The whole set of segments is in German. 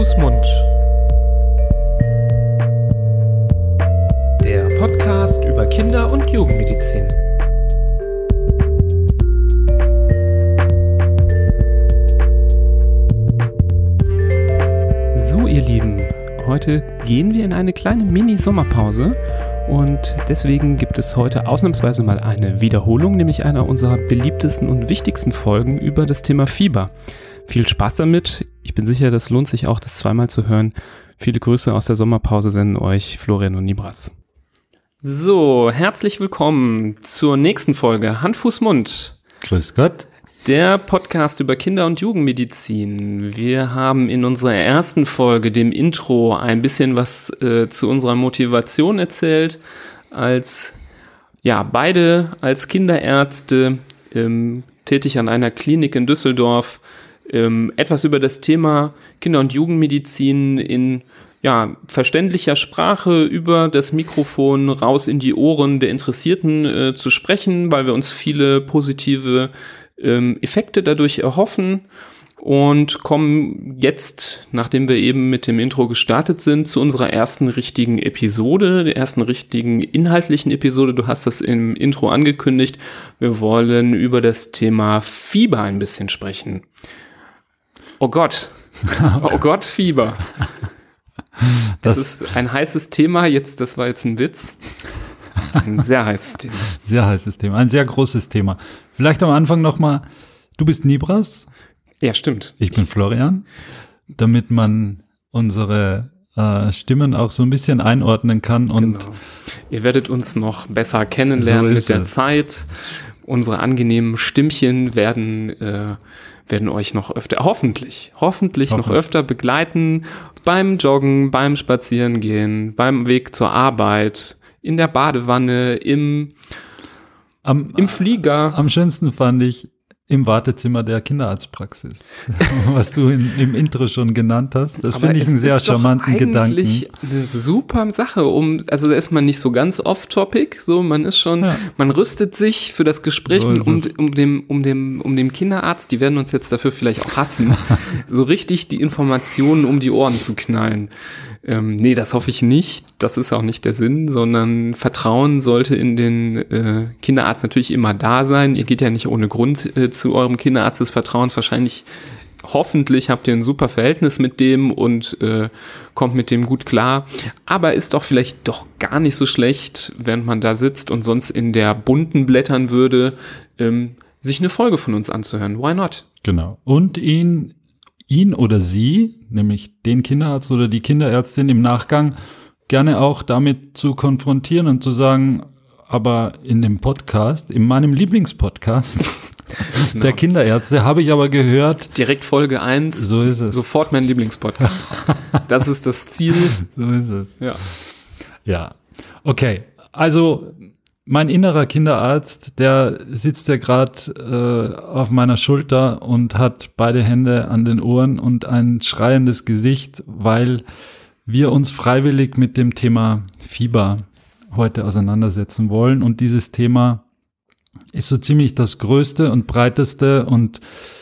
Fuß, Mund. Der Podcast über Kinder- und Jugendmedizin. So, ihr Lieben, heute gehen wir in eine kleine Mini-Sommerpause und deswegen gibt es heute ausnahmsweise mal eine Wiederholung, nämlich einer unserer beliebtesten und wichtigsten Folgen über das Thema Fieber. Viel Spaß damit. Ich bin sicher, das lohnt sich auch, das zweimal zu hören. Viele Grüße aus der Sommerpause senden euch Florian und Nibras. So, herzlich willkommen zur nächsten Folge Hand, Fuß, Mund. Grüß Gott. Der Podcast über Kinder- und Jugendmedizin. Wir haben in unserer ersten Folge, dem Intro, ein bisschen was zu unserer Motivation erzählt, beide als Kinderärzte tätig an einer Klinik in Düsseldorf, etwas über das Thema Kinder- und Jugendmedizin in verständlicher Sprache über das Mikrofon raus in die Ohren der Interessierten zu sprechen, weil wir uns viele positive Effekte dadurch erhoffen und kommen jetzt, nachdem wir eben mit dem Intro gestartet sind, zu unserer ersten richtigen Episode, der ersten richtigen inhaltlichen Episode. Du hast das im Intro angekündigt. Wir wollen über das Thema Fieber ein bisschen sprechen. Oh Gott, Fieber. Das ist ein heißes Thema. Das war jetzt ein Witz. Ein sehr heißes Thema. Sehr heißes Thema, ein sehr großes Thema. Vielleicht am Anfang nochmal, du bist Nibras. Ja, stimmt. Ich bin Florian, damit man unsere Stimmen auch so ein bisschen einordnen kann. Und genau. Ihr werdet uns noch besser kennenlernen mit der Zeit. Unsere angenehmen Stimmchen werden euch noch öfter, hoffentlich noch öfter begleiten beim Joggen, beim Spazierengehen, beim Weg zur Arbeit, in der Badewanne, im Flieger. Am schönsten fand ich im Wartezimmer der Kinderarztpraxis, was du im Intro schon genannt hast. Das finde ich einen sehr charmanten Gedanken. Das ist eigentlich eine super Sache, da ist man nicht so ganz off-topic, so man ist schon, man rüstet sich für das Gespräch um dem Kinderarzt, die werden uns jetzt dafür vielleicht auch hassen, so richtig die Informationen um die Ohren zu knallen. Nee, das hoffe ich nicht. Das ist auch nicht der Sinn, sondern Vertrauen sollte in den Kinderarzt natürlich immer da sein. Ihr geht ja nicht ohne Grund zu eurem Kinderarzt des Vertrauens. Hoffentlich habt ihr ein super Verhältnis mit dem und kommt mit dem gut klar. Aber ist doch vielleicht doch gar nicht so schlecht, während man da sitzt und sonst in der bunten blättern würde, sich eine Folge von uns anzuhören. Why not? Genau. Und ihn oder sie, nämlich den Kinderarzt oder die Kinderärztin im Nachgang, gerne auch damit zu konfrontieren und zu sagen, aber in dem Podcast, in meinem Lieblingspodcast der Kinderärzte, habe ich aber gehört. Direkt Folge 1. So ist es. Sofort mein Lieblingspodcast. Das ist das Ziel. So ist es. Ja. Okay. Also, mein innerer Kinderarzt, der sitzt ja gerade auf meiner Schulter und hat beide Hände an den Ohren und ein schreiendes Gesicht, weil wir uns freiwillig mit dem Thema Fieber heute auseinandersetzen wollen. Und dieses Thema ist so ziemlich das größte und breiteste und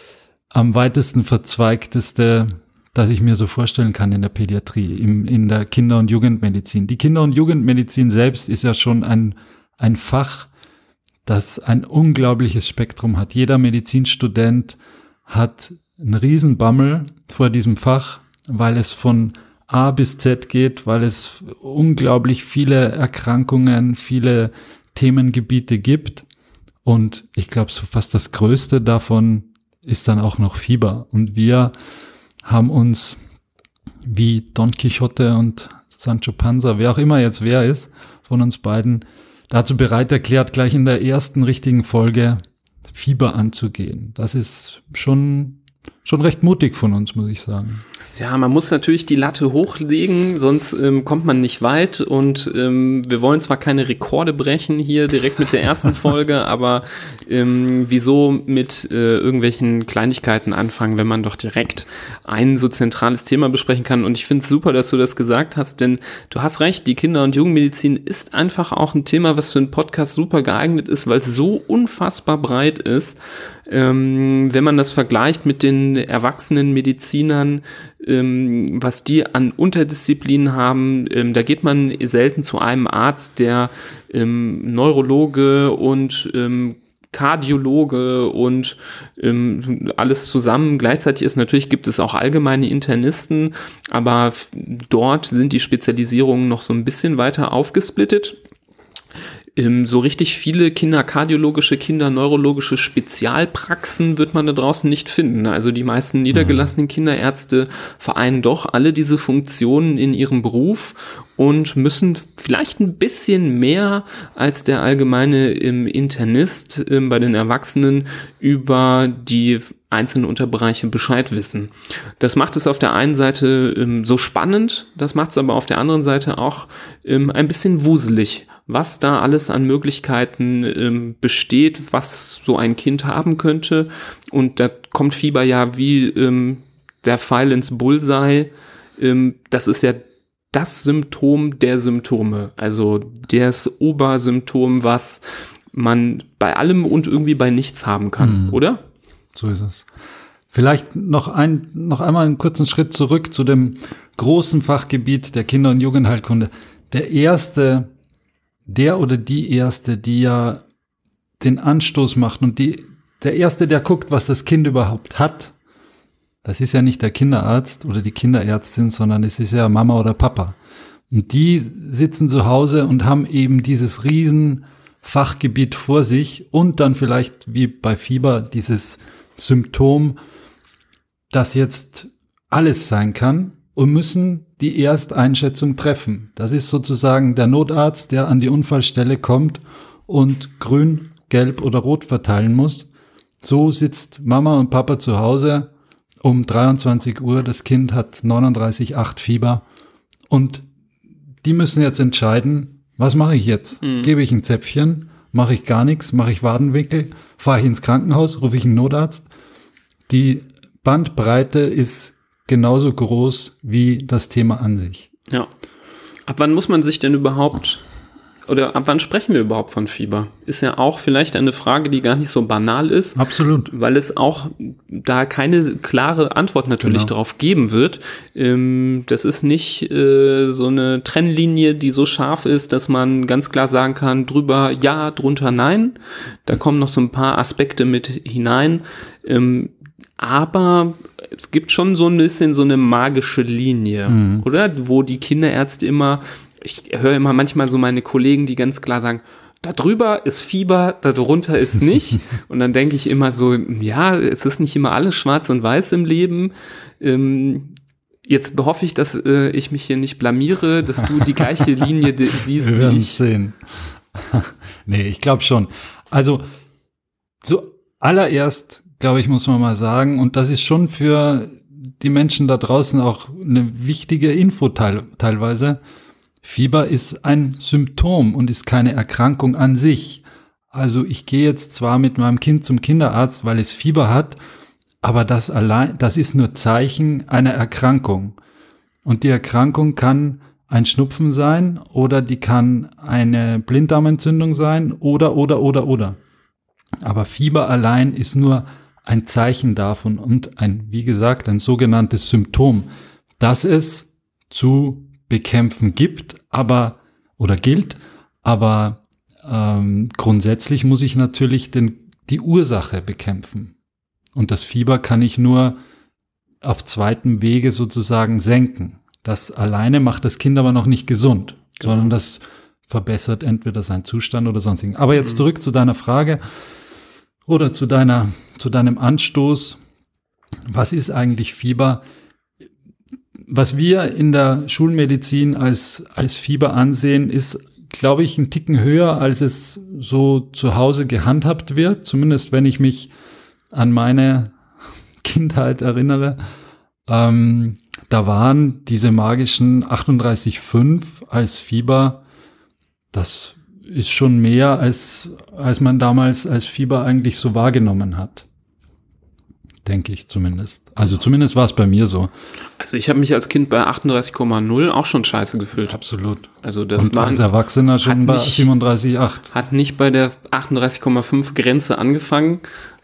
am weitesten verzweigteste, das ich mir so vorstellen kann in der Pädiatrie, in der Kinder- und Jugendmedizin. Die Kinder- und Jugendmedizin selbst ist ja schon ein Fach, das ein unglaubliches Spektrum hat. Jeder Medizinstudent hat einen Riesenbammel vor diesem Fach, weil es von A bis Z geht, weil es unglaublich viele Erkrankungen, viele Themengebiete gibt. Und ich glaube, so fast das Größte davon ist dann auch noch Fieber. Und wir haben uns, wie Don Quixote und Sancho Panza, wer auch immer jetzt wer ist, von uns beiden, dazu bereit erklärt, gleich in der ersten richtigen Folge Fieber anzugehen. Das ist schon recht mutig von uns, muss ich sagen. Ja, man muss natürlich die Latte hochlegen, sonst kommt man nicht weit und wir wollen zwar keine Rekorde brechen hier direkt mit der ersten Folge, aber wieso mit irgendwelchen Kleinigkeiten anfangen, wenn man doch direkt ein so zentrales Thema besprechen kann. Und ich finde es super, dass du das gesagt hast, denn du hast recht, die Kinder- und Jugendmedizin ist einfach auch ein Thema, was für einen Podcast super geeignet ist, weil es so unfassbar breit ist. Wenn man das vergleicht mit den den erwachsenen Medizinern, was die an Unterdisziplinen haben. Da geht man selten zu einem Arzt, der Neurologe und Kardiologe und alles zusammen gleichzeitig ist. Natürlich gibt es auch allgemeine Internisten, aber dort sind die Spezialisierungen noch so ein bisschen weiter aufgesplittet. So richtig viele kinderkardiologische, kinderneurologische Spezialpraxen wird man da draußen nicht finden. Also die meisten niedergelassenen Kinderärzte vereinen doch alle diese Funktionen in ihrem Beruf und müssen vielleicht ein bisschen mehr als der allgemeine Internist bei den Erwachsenen über die einzelnen Unterbereiche Bescheid wissen. Das macht es auf der einen Seite so spannend, das macht es aber auf der anderen Seite auch ein bisschen wuselig, was da alles an Möglichkeiten besteht, was so ein Kind haben könnte. Und da kommt Fieber ja wie der Pfeil ins Bullseye. Das ist ja das Symptom der Symptome, also das Obersymptom, was man bei allem und irgendwie bei nichts haben kann, oder? So ist es. Vielleicht noch einmal einen kurzen Schritt zurück zu dem großen Fachgebiet der Kinder- und Jugendheilkunde. Der oder die Erste, die ja den Anstoß macht und der Erste, der guckt, was das Kind überhaupt hat, das ist ja nicht der Kinderarzt oder die Kinderärztin, sondern es ist ja Mama oder Papa. Und die sitzen zu Hause und haben eben dieses riesen Fachgebiet vor sich und dann vielleicht wie bei Fieber dieses Symptom, das jetzt alles sein kann und müssen die Ersteinschätzung treffen. Das ist sozusagen der Notarzt, der an die Unfallstelle kommt und grün, gelb oder rot verteilen muss. So sitzt Mama und Papa zu Hause um 23 Uhr, das Kind hat 39,8 Fieber und die müssen jetzt entscheiden, was mache ich jetzt? Gebe ich ein Zäpfchen? Mache ich gar nichts? Mache ich Wadenwickel? Fahre ich ins Krankenhaus? Rufe ich einen Notarzt? Die Bandbreite ist genauso groß wie das Thema an sich. Ja. Ab wann muss man sich denn überhaupt, oder ab wann sprechen wir überhaupt von Fieber? Ist ja auch vielleicht eine Frage, die gar nicht so banal ist. Absolut. Weil es auch da keine klare Antwort natürlich darauf geben wird. Das ist nicht so eine Trennlinie, die so scharf ist, dass man ganz klar sagen kann, drüber ja, drunter nein. Da kommen noch so ein paar Aspekte mit hinein. Aber es gibt schon so ein bisschen so eine magische Linie, oder? Wo die Kinderärzte immer, ich höre immer manchmal so meine Kollegen, die ganz klar sagen, da drüber ist Fieber, da drunter ist nicht. Und dann denke ich immer so, ja, es ist nicht immer alles schwarz und weiß im Leben. Jetzt hoffe ich, dass ich mich hier nicht blamiere, dass du die gleiche Linie siehst Wir wie werden ich. sehen. Nee, ich glaube schon. Also zuallererst, glaube ich, muss man mal sagen, und das ist schon für die Menschen da draußen auch eine wichtige Info teilweise, Fieber ist ein Symptom und ist keine Erkrankung an sich. Also ich gehe jetzt zwar mit meinem Kind zum Kinderarzt, weil es Fieber hat, aber das ist nur Zeichen einer Erkrankung. Und die Erkrankung kann ein Schnupfen sein oder die kann eine Blinddarmentzündung sein oder. Aber Fieber allein ist nur ein Zeichen davon und wie gesagt, ein sogenanntes Symptom, das es zu bekämpfen gilt, aber grundsätzlich muss ich natürlich die Ursache bekämpfen. Und das Fieber kann ich nur auf zweitem Wege sozusagen senken. Das alleine macht das Kind aber noch nicht gesund, sondern das verbessert entweder seinen Zustand oder sonstigen. Aber jetzt zurück zu deiner Frage oder zu deinem Anstoß. Was ist eigentlich Fieber? Was wir in der Schulmedizin als Fieber ansehen, ist, glaube ich, ein Ticken höher, als es so zu Hause gehandhabt wird. Zumindest wenn ich mich an meine Kindheit erinnere. Da waren diese magischen 38,5 als Fieber. Das ist schon mehr, als man damals als Fieber eigentlich so wahrgenommen hat. denke ich zumindest. Also zumindest war es bei mir so. Also ich habe mich als Kind bei 38,0 auch schon scheiße gefühlt. Absolut. Also das und war als Erwachsener schon bei 37,8. Hat nicht bei der 38,5 Grenze angefangen,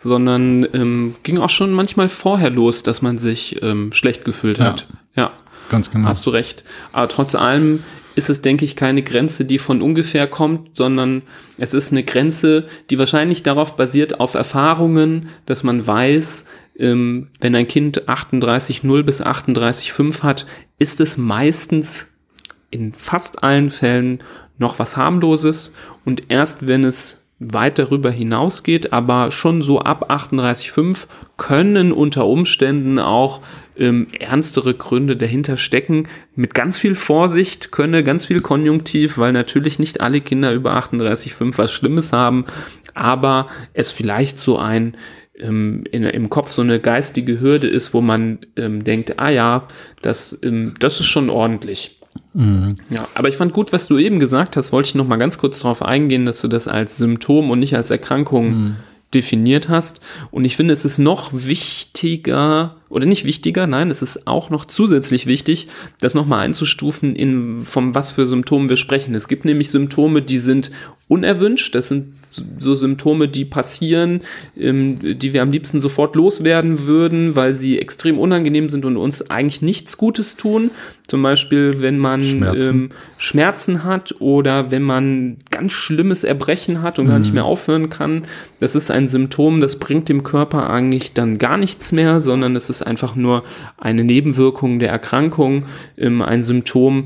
sondern ging auch schon manchmal vorher los, dass man sich schlecht gefühlt hat. Ja, ganz genau. Hast du recht. Aber trotz allem ist es, denke ich, keine Grenze, die von ungefähr kommt, sondern es ist eine Grenze, die wahrscheinlich darauf basiert, auf Erfahrungen, dass man weiß, wenn ein Kind 38,0 bis 38,5 hat, ist es meistens in fast allen Fällen noch was harmloses und erst wenn es weit darüber hinausgeht, aber schon so ab 38,5 können unter Umständen auch ernstere Gründe dahinter stecken. Mit ganz viel Vorsicht, ganz viel Konjunktiv, weil natürlich nicht alle Kinder über 38,5 was Schlimmes haben, aber es vielleicht so ein im Kopf so eine geistige Hürde ist, wo man denkt, das ist schon ordentlich. Mhm. Ja, aber ich fand gut, was du eben gesagt hast, wollte ich noch mal ganz kurz darauf eingehen, dass du das als Symptom und nicht als Erkrankung definiert hast. Und ich finde, es ist noch wichtiger, oder nicht wichtiger, nein, es ist auch noch zusätzlich wichtig, das nochmal einzustufen, von was für Symptomen wir sprechen. Es gibt nämlich Symptome, die sind unerwünscht, das sind so Symptome, die passieren, die wir am liebsten sofort loswerden würden, weil sie extrem unangenehm sind und uns eigentlich nichts Gutes tun. Zum Beispiel, wenn man Schmerzen hat oder wenn man ganz schlimmes Erbrechen hat und gar nicht mehr aufhören kann. Das ist ein Symptom, das bringt dem Körper eigentlich dann gar nichts mehr, sondern es ist einfach nur eine Nebenwirkung der Erkrankung, ein Symptom,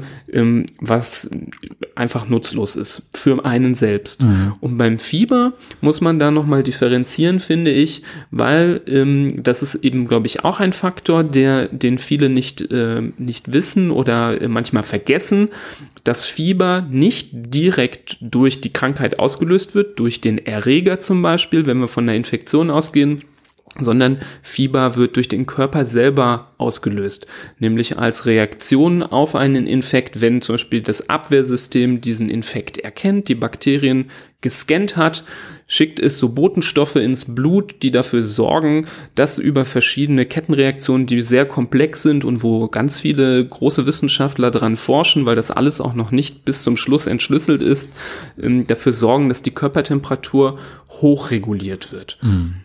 was einfach nutzlos ist für einen selbst. Und beim Fieber muss man da nochmal differenzieren, finde ich, weil das ist eben, glaube ich, auch ein Faktor, den viele nicht wissen oder manchmal vergessen, dass Fieber nicht direkt durch die Krankheit ausgelöst wird, durch den Erreger zum Beispiel, wenn wir von einer Infektion ausgehen, sondern Fieber wird durch den Körper selber ausgelöst, nämlich als Reaktion auf einen Infekt, wenn zum Beispiel das Abwehrsystem diesen Infekt erkennt, die Bakterien gescannt hat, schickt es so Botenstoffe ins Blut, die dafür sorgen, dass über verschiedene Kettenreaktionen, die sehr komplex sind und wo ganz viele große Wissenschaftler dran forschen, weil das alles auch noch nicht bis zum Schluss entschlüsselt ist, dafür sorgen, dass die Körpertemperatur hochreguliert wird.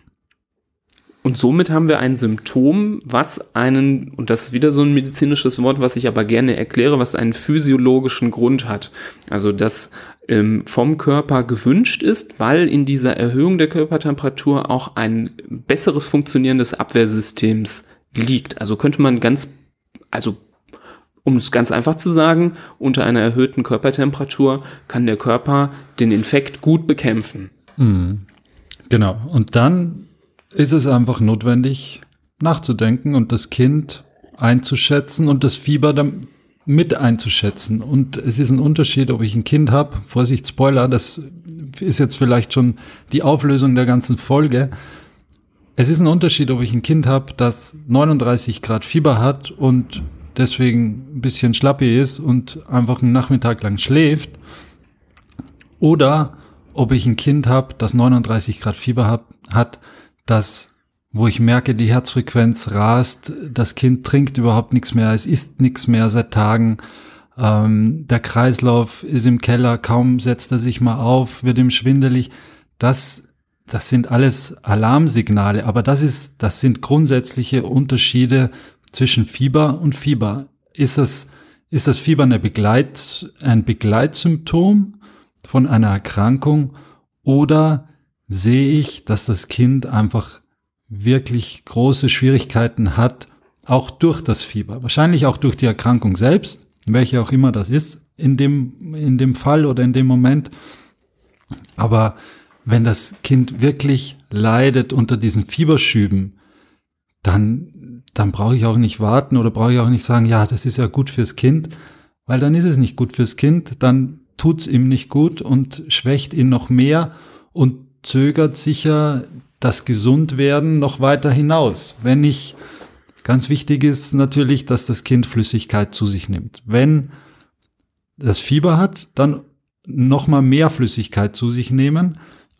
Und somit haben wir ein Symptom, und das ist wieder so ein medizinisches Wort, was ich aber gerne erkläre, was einen physiologischen Grund hat. Also das vom Körper gewünscht ist, weil in dieser Erhöhung der Körpertemperatur auch ein besseres Funktionieren des Abwehrsystems liegt. Also könnte man um es ganz einfach zu sagen, unter einer erhöhten Körpertemperatur kann der Körper den Infekt gut bekämpfen. Genau. Und dann ist es einfach notwendig, nachzudenken und das Kind einzuschätzen und das Fieber dann mit einzuschätzen. Und es ist ein Unterschied, ob ich ein Kind habe, Vorsicht, Spoiler, das ist jetzt vielleicht schon die Auflösung der ganzen Folge. Es ist ein Unterschied, ob ich ein Kind habe, das 39 Grad Fieber hat und deswegen ein bisschen schlappi ist und einfach einen Nachmittag lang schläft, oder ob ich ein Kind habe, das 39 Grad Fieber hat, wo ich merke, die Herzfrequenz rast, das Kind trinkt überhaupt nichts mehr, es isst nichts mehr seit Tagen, der Kreislauf ist im Keller, kaum setzt er sich mal auf, wird ihm schwindelig. Das sind alles Alarmsignale, aber das sind grundsätzliche Unterschiede zwischen Fieber und Fieber. Ist das Fieber ein Begleitsymptom von einer Erkrankung, oder sehe ich, dass das Kind einfach wirklich große Schwierigkeiten hat, auch durch das Fieber. Wahrscheinlich auch durch die Erkrankung selbst, welche auch immer das ist, in dem Fall oder in dem Moment. Aber wenn das Kind wirklich leidet unter diesen Fieberschüben, dann brauche ich auch nicht warten oder brauche ich auch nicht sagen, ja, das ist ja gut fürs Kind, weil dann ist es nicht gut fürs Kind, dann tut's ihm nicht gut und schwächt ihn noch mehr und zögert sicher das Gesundwerden noch weiter hinaus. Ganz wichtig ist natürlich, dass das Kind Flüssigkeit zu sich nimmt. Wenn das Fieber hat, dann noch mal mehr Flüssigkeit zu sich nehmen.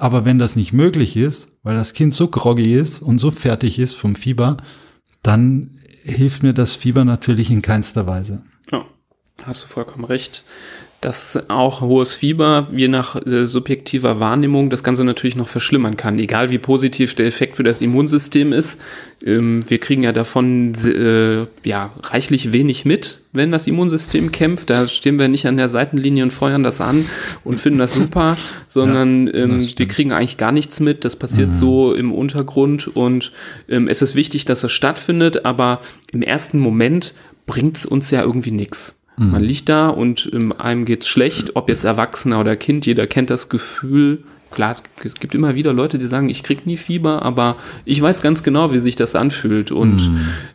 Aber wenn das nicht möglich ist, weil das Kind so groggy ist und so fertig ist vom Fieber, dann hilft mir das Fieber natürlich in keinster Weise. Ja, hast du vollkommen recht. Dass auch hohes Fieber, je nach subjektiver Wahrnehmung, das Ganze natürlich noch verschlimmern kann. Egal wie positiv der Effekt für das Immunsystem ist. Wir kriegen ja davon reichlich wenig mit, wenn das Immunsystem kämpft. Da stehen wir nicht an der Seitenlinie und feuern das an und finden das super, sondern wir kriegen eigentlich gar nichts mit. Das passiert so im Untergrund und es ist wichtig, dass es stattfindet, aber im ersten Moment bringt es uns ja irgendwie nichts. Man liegt da und einem geht's schlecht, ob jetzt Erwachsener oder Kind, jeder kennt das Gefühl. Klar, es gibt immer wieder Leute, die sagen, ich krieg nie Fieber, aber ich weiß ganz genau, wie sich das anfühlt und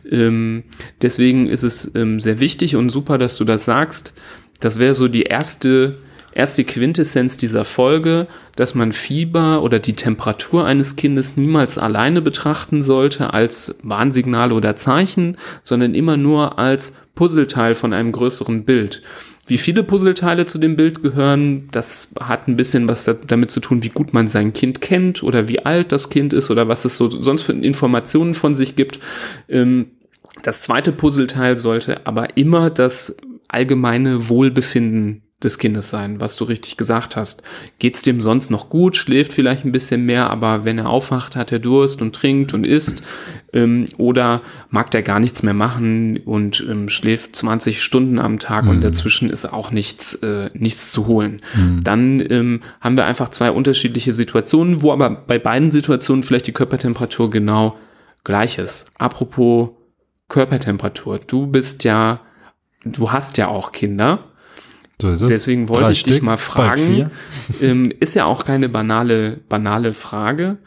deswegen ist es sehr wichtig und super, dass du das sagst. Das wäre so die erste Quintessenz dieser Folge, dass man Fieber oder die Temperatur eines Kindes niemals alleine betrachten sollte als Warnsignal oder Zeichen, sondern immer nur als Puzzleteil von einem größeren Bild. Wie viele Puzzleteile zu dem Bild gehören, das hat ein bisschen was damit zu tun, wie gut man sein Kind kennt oder wie alt das Kind ist oder was es so sonst für Informationen von sich gibt. Das zweite Puzzleteil sollte aber immer das allgemeine Wohlbefinden des Kindes sein, was du richtig gesagt hast. Geht's dem sonst noch gut, schläft vielleicht ein bisschen mehr, aber wenn er aufwacht, hat er Durst und trinkt und isst, oder mag der gar nichts mehr machen und schläft 20 Stunden am Tag und dazwischen ist auch nichts zu holen. Dann haben wir einfach zwei unterschiedliche Situationen, wo aber bei beiden Situationen vielleicht die Körpertemperatur genau gleich ist. Apropos Körpertemperatur, du hast ja auch Kinder. So ist es. Deswegen wollte ich dich mal fragen, ist ja auch keine banale Frage,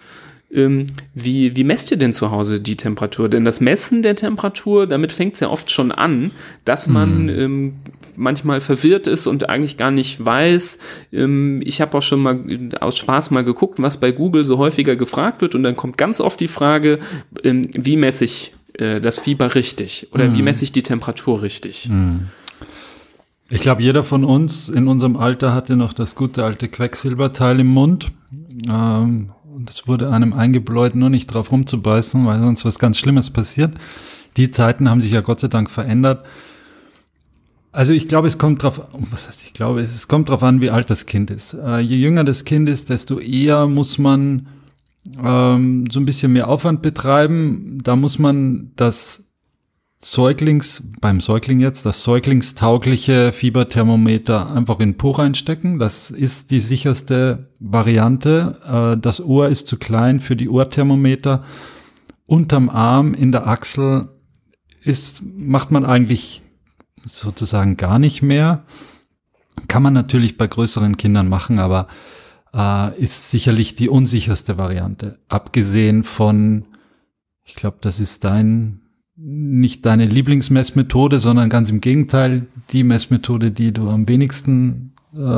wie messt ihr denn zu Hause die Temperatur? Denn das Messen der Temperatur, damit fängt es ja oft schon an, dass man manchmal verwirrt ist und eigentlich gar nicht weiß. Ich habe auch schon mal aus Spaß mal geguckt, was bei Google so häufiger gefragt wird und dann kommt ganz oft die Frage, wie messe ich das Fieber richtig oder wie messe ich die Temperatur richtig? Ich glaube, jeder von uns in unserem Alter hatte noch das gute alte Quecksilberteil im Mund. Und es wurde einem eingebläut, nur nicht drauf rumzubeißen, weil sonst was ganz Schlimmes passiert. Die Zeiten haben sich ja Gott sei Dank verändert. Also ich glaube, es kommt drauf an, wie alt das Kind ist. Je jünger das Kind ist, desto eher muss man so ein bisschen mehr Aufwand betreiben. Da muss man das säuglingstaugliche Fieberthermometer einfach in den Po reinstecken. Das ist die sicherste Variante. Das Ohr ist zu klein für die Ohrthermometer. Unterm Arm, in der Achsel macht man eigentlich sozusagen gar nicht mehr. Kann man natürlich bei größeren Kindern machen, aber ist sicherlich die unsicherste Variante. Abgesehen von, ich glaube, das ist nicht deine Lieblingsmessmethode, sondern ganz im Gegenteil, die Messmethode, die du am wenigsten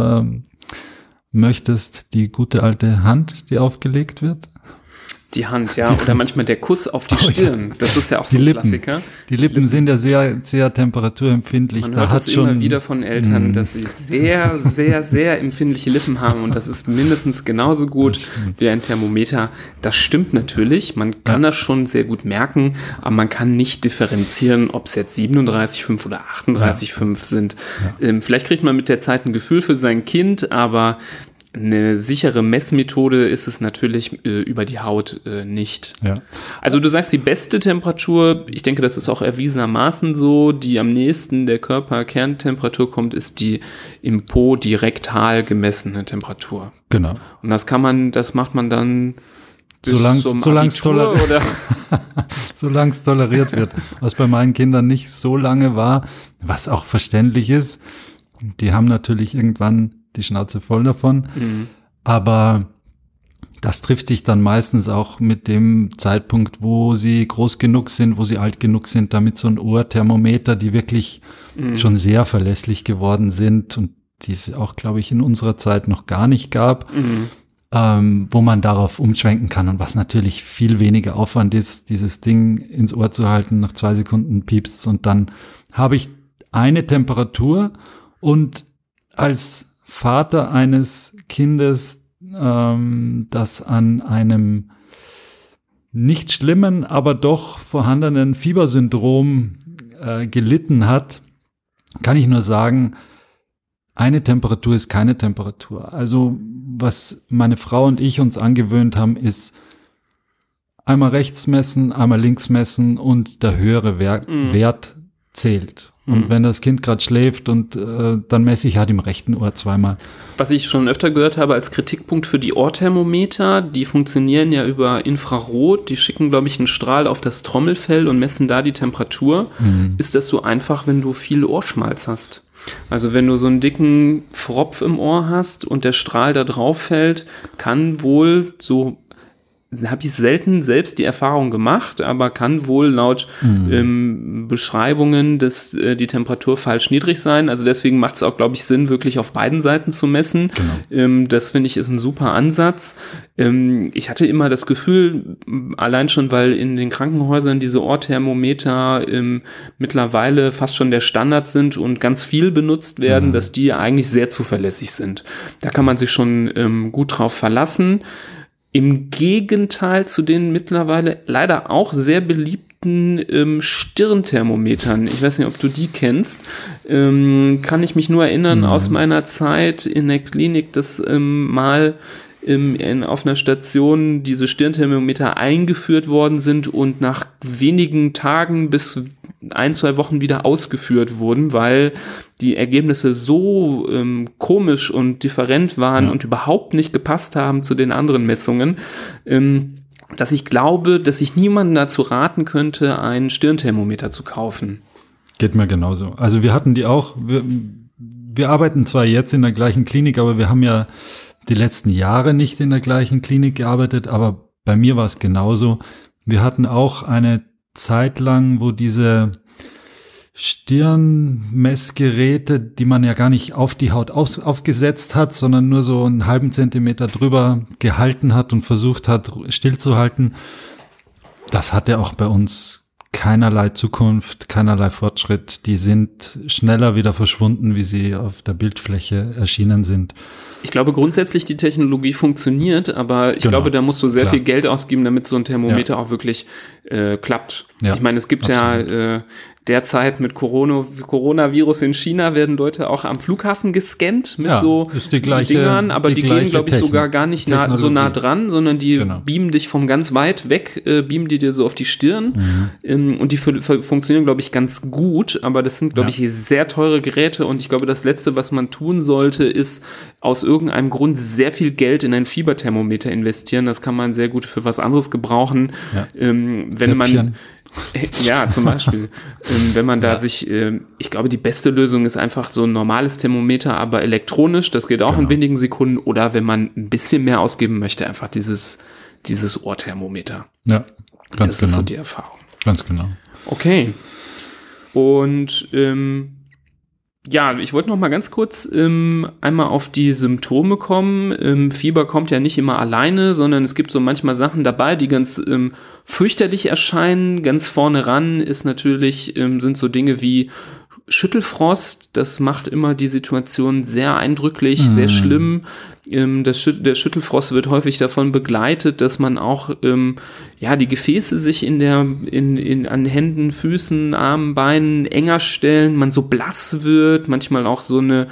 möchtest, die gute alte Hand, die aufgelegt wird. Die Hand, ja, oder manchmal der Kuss auf die Stirn. Ja. Das ist ja auch so ein Klassiker. Die Lippen sind ja sehr, sehr temperaturempfindlich. Man hört es immer wieder von Eltern, dass sie sehr, sehr, sehr empfindliche Lippen haben und das ist mindestens genauso gut wie ein Thermometer. Das stimmt natürlich, man kann das schon sehr gut merken, aber man kann nicht differenzieren, ob es jetzt 37,5 oder 38,5 sind. Ja. Vielleicht kriegt man mit der Zeit ein Gefühl für sein Kind, aber eine sichere Messmethode ist es natürlich über die Haut nicht. Ja. Also du sagst, die beste Temperatur, ich denke, das ist auch erwiesenermaßen so, die am nächsten der Körperkerntemperatur kommt, ist die im Po direktal gemessene Temperatur. Genau. Und das macht man dann solange es toleriert wird. Was bei meinen Kindern nicht so lange war, was auch verständlich ist. Die haben natürlich irgendwann die Schnauze voll davon. Aber das trifft sich dann meistens auch mit dem Zeitpunkt, wo sie groß genug sind, wo sie alt genug sind, damit so ein Ohrthermometer, die wirklich schon sehr verlässlich geworden sind und die es auch, glaube ich, in unserer Zeit noch gar nicht gab, wo man darauf umschwenken kann und was natürlich viel weniger Aufwand ist, dieses Ding ins Ohr zu halten, nach 2 Sekunden piepst und dann habe ich eine Temperatur und als Vater eines Kindes, das an einem nicht schlimmen, aber doch vorhandenen Fiebersyndrom gelitten hat, kann ich nur sagen, eine Temperatur ist keine Temperatur. Also was meine Frau und ich uns angewöhnt haben, ist einmal rechts messen, einmal links messen und der höhere Wert zählt. Und wenn das Kind gerade schläft und dann messe ich halt im rechten Ohr zweimal. Was ich schon öfter gehört habe als Kritikpunkt für die Ohrthermometer, die funktionieren ja über Infrarot, die schicken, glaube ich, einen Strahl auf das Trommelfell und messen da die Temperatur. Ist das so einfach, wenn du viel Ohrschmalz hast? Also wenn du so einen dicken Fropf im Ohr hast und der Strahl da drauf fällt, kann wohl so, habe ich selten selbst die Erfahrung gemacht, aber kann wohl laut Beschreibungen die Temperatur falsch niedrig sein. Also deswegen macht es auch, glaube ich, Sinn, wirklich auf beiden Seiten zu messen. Genau. Das finde ich ist ein super Ansatz. Ich hatte immer das Gefühl, allein schon, weil in den Krankenhäusern diese Ohrthermometer mittlerweile fast schon der Standard sind und ganz viel benutzt werden, dass die eigentlich sehr zuverlässig sind. Da kann man sich schon gut drauf verlassen. Im Gegenteil zu den mittlerweile leider auch sehr beliebten Stirnthermometern. Ich weiß nicht, ob du die kennst. Kann ich mich nur erinnern aus meiner Zeit in der Klinik, dass mal auf einer Station diese Stirnthermometer eingeführt worden sind und nach wenigen Tagen bis 1-2 Wochen wieder ausgeführt wurden, weil die Ergebnisse so komisch und different waren und überhaupt nicht gepasst haben zu den anderen Messungen, dass ich glaube, dass ich niemanden dazu raten könnte, ein Stirnthermometer zu kaufen. Geht mir genauso. Also wir hatten die auch, wir arbeiten zwar jetzt in der gleichen Klinik, aber wir haben ja die letzten Jahre nicht in der gleichen Klinik gearbeitet, aber bei mir war es genauso. Wir hatten auch eine Zeit lang, wo diese Stirnmessgeräte, die man ja gar nicht auf die Haut aufgesetzt hat, sondern nur so einen halben Zentimeter drüber gehalten hat und versucht hat, stillzuhalten, das hatte auch bei uns keinerlei Zukunft, keinerlei Fortschritt. Die sind schneller wieder verschwunden, wie sie auf der Bildfläche erschienen sind. Ich glaube grundsätzlich, die Technologie funktioniert, aber ich glaube, da musst du sehr viel Geld ausgeben, damit so ein Thermometer auch wirklich klappt. Ja, ich meine, es gibt ja derzeit mit Coronavirus in China werden Leute auch am Flughafen gescannt mit so Dingern, aber die gehen, glaube ich, sogar gar nicht so nah dran, sondern die beamen dich von ganz weit weg, beamen die dir so auf die Stirn und die funktionieren, glaube ich, ganz gut, aber das sind, glaube ich, sehr teure Geräte und ich glaube, das Letzte, was man tun sollte, ist aus irgendeinem Grund sehr viel Geld in ein Fieberthermometer investieren. Das kann man sehr gut für was anderes gebrauchen, wenn man ja, zum Beispiel. Wenn man da sich, ich glaube, die beste Lösung ist einfach so ein normales Thermometer, aber elektronisch, das geht auch in wenigen Sekunden. Oder wenn man ein bisschen mehr ausgeben möchte, einfach dieses Ohrthermometer. Ja, ganz genau. Das ist so die Erfahrung. Ganz genau. Okay. Und ja, ich wollte noch mal ganz kurz einmal auf die Symptome kommen. Fieber kommt ja nicht immer alleine, sondern es gibt so manchmal Sachen dabei, die ganz fürchterlich erscheinen. Ganz vorne ran ist natürlich, sind so Dinge wie Schüttelfrost. Das macht immer die Situation sehr eindrücklich, sehr schlimm. Der Schüttelfrost wird häufig davon begleitet, dass man auch die Gefäße sich an Händen, Füßen, Armen, Beinen enger stellen, man so blass wird, manchmal auch so eine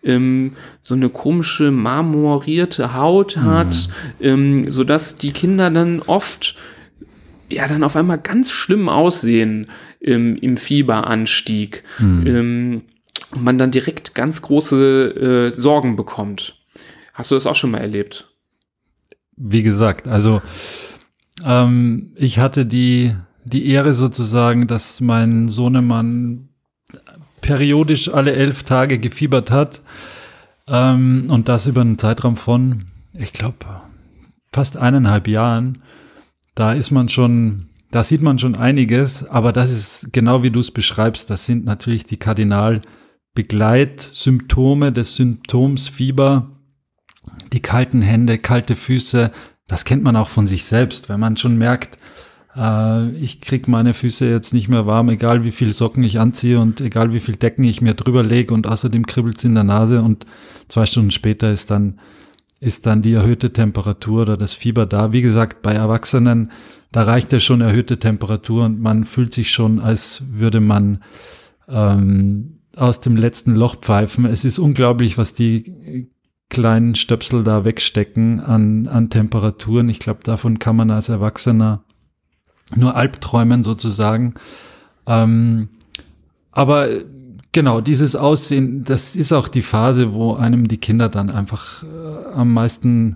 komische marmorierte Haut hat, sodass die Kinder dann oft dann auf einmal ganz schlimm aussehen im Fieberanstieg. Und man dann direkt ganz große Sorgen bekommt. Hast du das auch schon mal erlebt? Wie gesagt, also ich hatte die Ehre sozusagen, dass mein Sohnemann periodisch alle 11 Tage gefiebert hat und das über einen Zeitraum von, ich glaube, fast 1,5 Jahren. Da sieht man schon einiges, aber das ist genau wie du es beschreibst, das sind natürlich die Kardinalbegleitsymptome des Symptoms Fieber, die kalten Hände, kalte Füße, das kennt man auch von sich selbst, wenn man schon merkt, ich krieg meine Füße jetzt nicht mehr warm, egal wie viel Socken ich anziehe und egal wie viel Decken ich mir drüber lege und außerdem kribbelt's in der Nase und 2 Stunden später ist dann ist dann die erhöhte Temperatur oder das Fieber da. Wie gesagt, bei Erwachsenen, da reicht ja schon erhöhte Temperatur und man fühlt sich schon, als würde man aus dem letzten Loch pfeifen. Es ist unglaublich, was die kleinen Stöpsel da wegstecken an Temperaturen. Ich glaube, davon kann man als Erwachsener nur albträumen sozusagen. Aber genau, dieses Aussehen, das ist auch die Phase, wo einem die Kinder dann einfach am meisten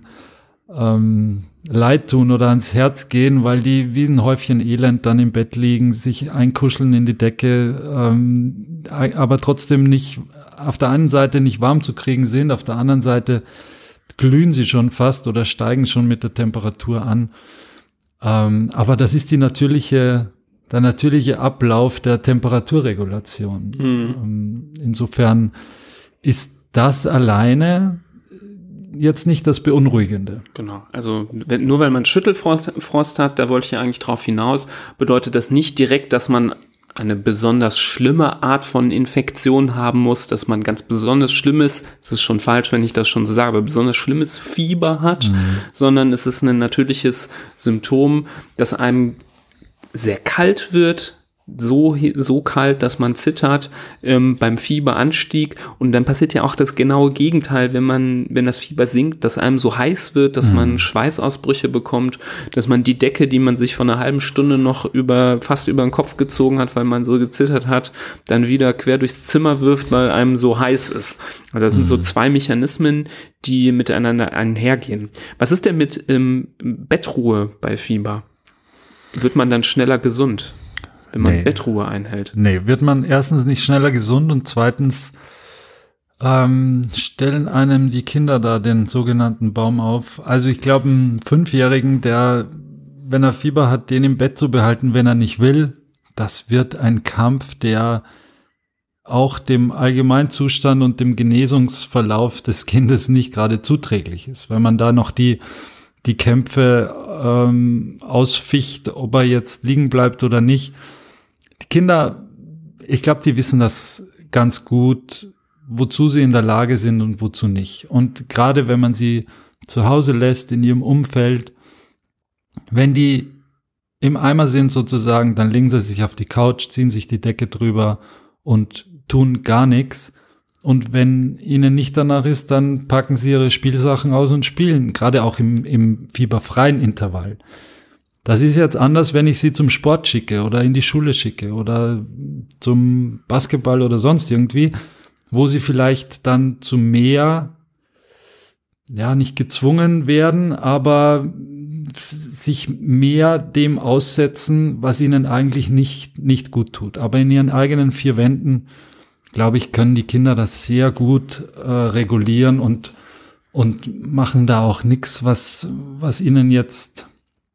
leid tun oder ans Herz gehen, weil die wie ein Häufchen Elend dann im Bett liegen, sich einkuscheln in die Decke, aber trotzdem nicht, auf der einen Seite nicht warm zu kriegen sind, auf der anderen Seite glühen sie schon fast oder steigen schon mit der Temperatur an. Aber das ist der natürliche Ablauf der Temperaturregulation. Insofern ist das alleine jetzt nicht das Beunruhigende. Genau, also nur weil man Schüttelfrost hat, da wollte ich ja eigentlich drauf hinaus, bedeutet das nicht direkt, dass man eine besonders schlimme Art von Infektion haben muss, dass man ganz besonders schlimmes, das ist schon falsch, wenn ich das schon so sage, aber besonders schlimmes Fieber hat, sondern es ist ein natürliches Symptom, dass einem sehr kalt wird, so kalt, dass man zittert beim Fieberanstieg, und dann passiert ja auch das genaue Gegenteil, wenn das Fieber sinkt, dass einem so heiß wird, dass man Schweißausbrüche bekommt, dass man die Decke, die man sich vor einer halben Stunde noch fast über den Kopf gezogen hat, weil man so gezittert hat, dann wieder quer durchs Zimmer wirft, weil einem so heiß ist. Also das sind so zwei Mechanismen, die miteinander einhergehen. Was ist denn mit Bettruhe bei Fieber? Wird man dann schneller gesund, wenn man Bettruhe einhält? Nee, wird man erstens nicht schneller gesund und zweitens stellen einem die Kinder da den sogenannten Baum auf. Also ich glaube, einen 5-Jährigen, der, wenn er Fieber hat, den im Bett zu behalten, wenn er nicht will, das wird ein Kampf, der auch dem Allgemeinzustand und dem Genesungsverlauf des Kindes nicht gerade zuträglich ist. Wenn man da noch die Kämpfe ausficht, ob er jetzt liegen bleibt oder nicht. Die Kinder, ich glaube, die wissen das ganz gut, wozu sie in der Lage sind und wozu nicht. Und gerade wenn man sie zu Hause lässt, in ihrem Umfeld, wenn die im Eimer sind sozusagen, dann legen sie sich auf die Couch, ziehen sich die Decke drüber und tun gar nichts. Und wenn ihnen nicht danach ist, dann packen sie ihre Spielsachen aus und spielen, gerade auch im fieberfreien Intervall. Das ist jetzt anders, wenn ich sie zum Sport schicke oder in die Schule schicke oder zum Basketball oder sonst irgendwie, wo sie vielleicht dann zu mehr, ja, nicht gezwungen werden, aber sich mehr dem aussetzen, was ihnen eigentlich nicht gut tut. Aber in ihren eigenen 4 Wänden, glaube ich, können die Kinder das sehr gut regulieren und machen da auch nichts, was ihnen jetzt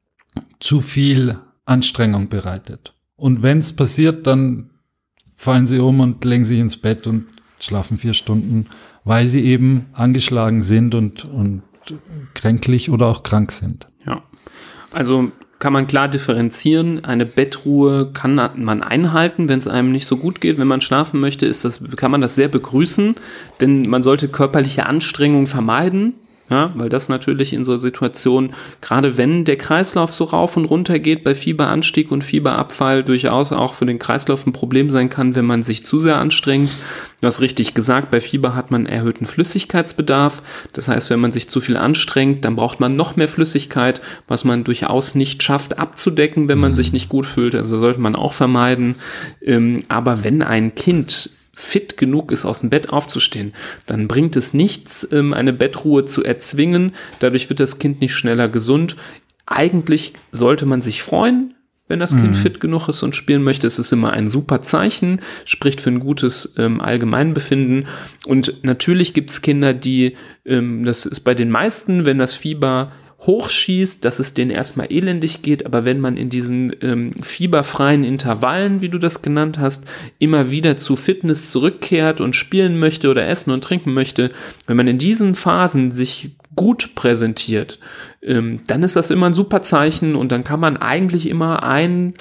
zu viel Anstrengung bereitet. Und wenn es passiert, dann fallen sie um und legen sich ins Bett und schlafen 4 Stunden, weil sie eben angeschlagen sind und kränklich oder auch krank sind. Ja, also kann man klar differenzieren. Eine Bettruhe kann man einhalten, wenn es einem nicht so gut geht. Wenn man schlafen möchte, kann man das sehr begrüßen, denn man sollte körperliche Anstrengung vermeiden. Ja, weil das natürlich in so Situationen, gerade wenn der Kreislauf so rauf und runter geht, bei Fieberanstieg und Fieberabfall durchaus auch für den Kreislauf ein Problem sein kann, wenn man sich zu sehr anstrengt. Du hast richtig gesagt, bei Fieber hat man erhöhten Flüssigkeitsbedarf. Das heißt, wenn man sich zu viel anstrengt, dann braucht man noch mehr Flüssigkeit, was man durchaus nicht schafft abzudecken, wenn man sich nicht gut fühlt. Also sollte man auch vermeiden. Aber wenn ein Kind fit genug ist, aus dem Bett aufzustehen, dann bringt es nichts, eine Bettruhe zu erzwingen. Dadurch wird das Kind nicht schneller gesund. Eigentlich sollte man sich freuen, wenn das Kind fit genug ist und spielen möchte. Es ist immer ein super Zeichen, spricht für ein gutes Allgemeinbefinden. Und natürlich gibt es Kinder, die, das ist bei den meisten, wenn das Fieber hochschießt, dass es denen erstmal elendig geht, aber wenn man in diesen fieberfreien Intervallen, wie du das genannt hast, immer wieder zu Fitness zurückkehrt und spielen möchte oder essen und trinken möchte, wenn man in diesen Phasen sich gut präsentiert, dann ist das immer ein super Zeichen und dann kann man eigentlich immer eine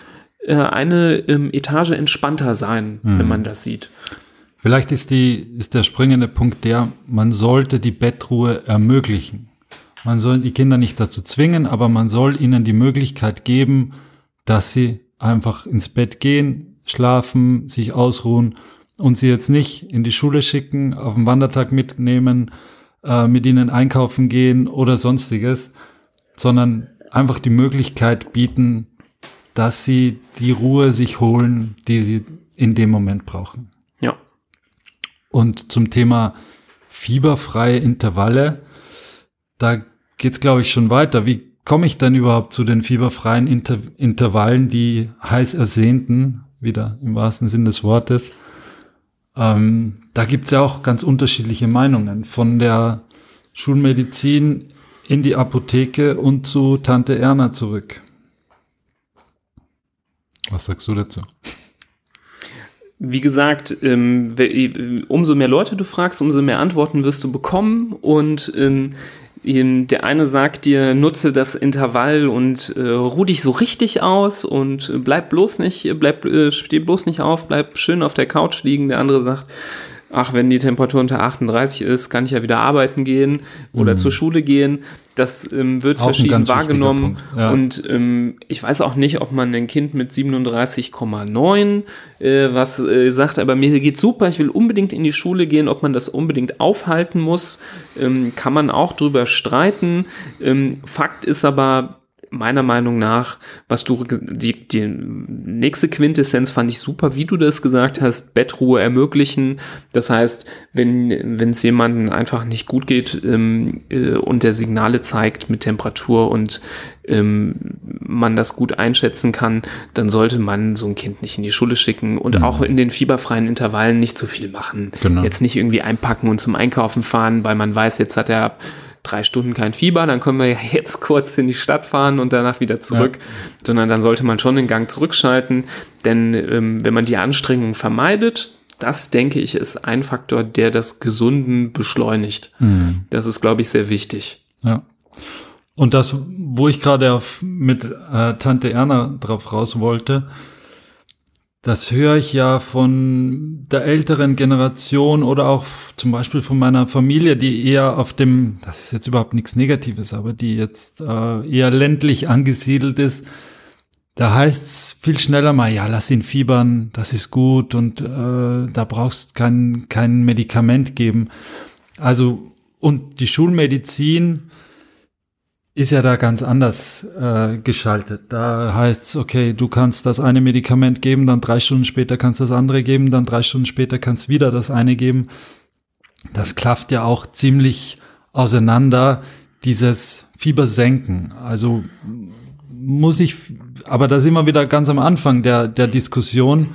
Etage entspannter sein, wenn man das sieht. Vielleicht ist der springende Punkt man sollte die Bettruhe ermöglichen. Man soll die Kinder nicht dazu zwingen, aber man soll ihnen die Möglichkeit geben, dass sie einfach ins Bett gehen, schlafen, sich ausruhen und sie jetzt nicht in die Schule schicken, auf den Wandertag mitnehmen, mit ihnen einkaufen gehen oder sonstiges, sondern einfach die Möglichkeit bieten, dass sie die Ruhe sich holen, die sie in dem Moment brauchen. Ja. Und zum Thema fieberfreie Intervalle, da geht's, glaube ich, schon weiter. Wie komme ich denn überhaupt zu den fieberfreien Intervallen, die heiß ersehnten, wieder im wahrsten Sinn des Wortes? Da gibt's ja auch ganz unterschiedliche Meinungen, von der Schulmedizin in die Apotheke und zu Tante Erna zurück. Was sagst du dazu? Wie gesagt, umso mehr Leute du fragst, umso mehr Antworten wirst du bekommen und der eine sagt dir, nutze das Intervall und ruh dich so richtig aus und steh bloß nicht auf, bleib schön auf der Couch liegen. Der andere sagt, ach, wenn die Temperatur unter 38 ist, kann ich ja wieder arbeiten gehen oder zur Schule gehen. Das wird auch verschieden wahrgenommen. Ja. Und ich weiß auch nicht, ob man ein Kind mit 37,9 sagt, aber mir geht's super, ich will unbedingt in die Schule gehen, ob man das unbedingt aufhalten muss, kann man auch drüber streiten. Fakt ist aber, meiner Meinung nach, die nächste Quintessenz fand ich super, wie du das gesagt hast, Bettruhe ermöglichen. Das heißt, wenn es jemandem einfach nicht gut geht und der Signale zeigt mit Temperatur und man das gut einschätzen kann, dann sollte man so ein Kind nicht in die Schule schicken und auch in den fieberfreien Intervallen nicht zu viel machen. Genau. Jetzt nicht irgendwie einpacken und zum Einkaufen fahren, weil man weiß, jetzt hat er 3 Stunden kein Fieber, dann können wir ja jetzt kurz in die Stadt fahren und danach wieder zurück, sondern dann sollte man schon den Gang zurückschalten, denn wenn man die Anstrengung vermeidet, das, denke ich, ist ein Faktor, der das Gesunden beschleunigt. Das ist, glaube ich, sehr wichtig. Ja. Und das, wo ich gerade mit Tante Erna drauf raus wollte, das höre ich ja von der älteren Generation oder auch zum Beispiel von meiner Familie, die eher das ist jetzt überhaupt nichts Negatives, aber die jetzt eher ländlich angesiedelt ist. Da heißt es viel schneller mal, ja, lass ihn fiebern, das ist gut und da brauchst kein Medikament geben. Also, und die Schulmedizin ist ja da ganz anders geschaltet. Da heißt es, okay, du kannst das eine Medikament geben, dann 3 Stunden später kannst du das andere geben, dann 3 Stunden später kannst du wieder das eine geben. Das klafft ja auch ziemlich auseinander, dieses Fiebersenken. Also aber da sind wir wieder ganz am Anfang der Diskussion.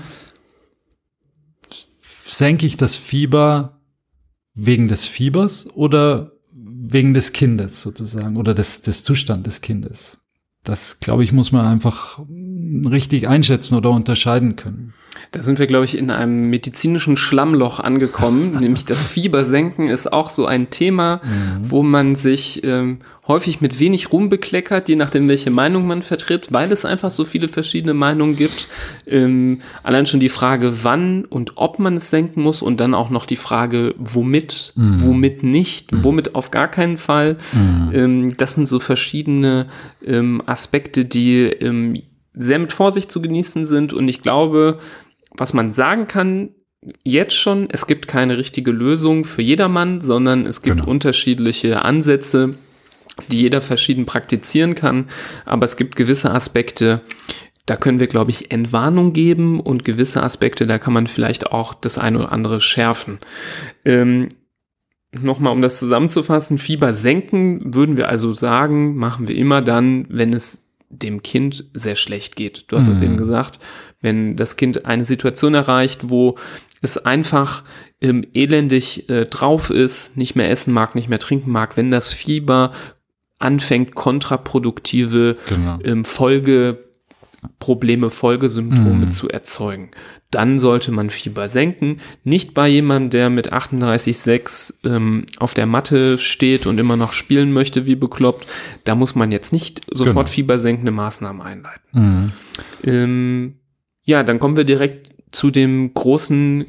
Senke ich das Fieber wegen des Fiebers oder wegen des Kindes sozusagen oder des Zustand des Kindes? Das, glaube ich, muss man einfach richtig einschätzen oder unterscheiden können. Da sind wir, glaube ich, in einem medizinischen Schlammloch angekommen, nämlich das Fiebersenken ist auch so ein Thema, wo man sich häufig mit wenig Ruhm bekleckert, je nachdem, welche Meinung man vertritt, weil es einfach so viele verschiedene Meinungen gibt. Allein schon die Frage, wann und ob man es senken muss und dann auch noch die Frage, womit, womit nicht, womit auf gar keinen Fall. Das sind so verschiedene Aspekte, die sehr mit Vorsicht zu genießen sind und ich glaube, was man sagen kann, jetzt schon, es gibt keine richtige Lösung für jedermann, sondern es gibt unterschiedliche Ansätze, die jeder verschieden praktizieren kann, aber es gibt gewisse Aspekte, da können wir, glaube ich, Entwarnung geben und gewisse Aspekte, da kann man vielleicht auch das eine oder andere schärfen. Nochmal, um das zusammenzufassen, Fieber senken, würden wir also sagen, machen wir immer dann, wenn es dem Kind sehr schlecht geht. Du hast es eben gesagt, wenn das Kind eine Situation erreicht, wo es einfach elendig drauf ist, nicht mehr essen mag, nicht mehr trinken mag, wenn das Fieber anfängt, kontraproduktive Folgeprobleme, Folgesymptome zu erzeugen. Dann sollte man Fieber senken. Nicht bei jemandem, der mit 38,6 auf der Matte steht und immer noch spielen möchte, wie bekloppt. Da muss man jetzt nicht sofort fiebersenkende Maßnahmen einleiten. Ja, dann kommen wir direkt zu dem großen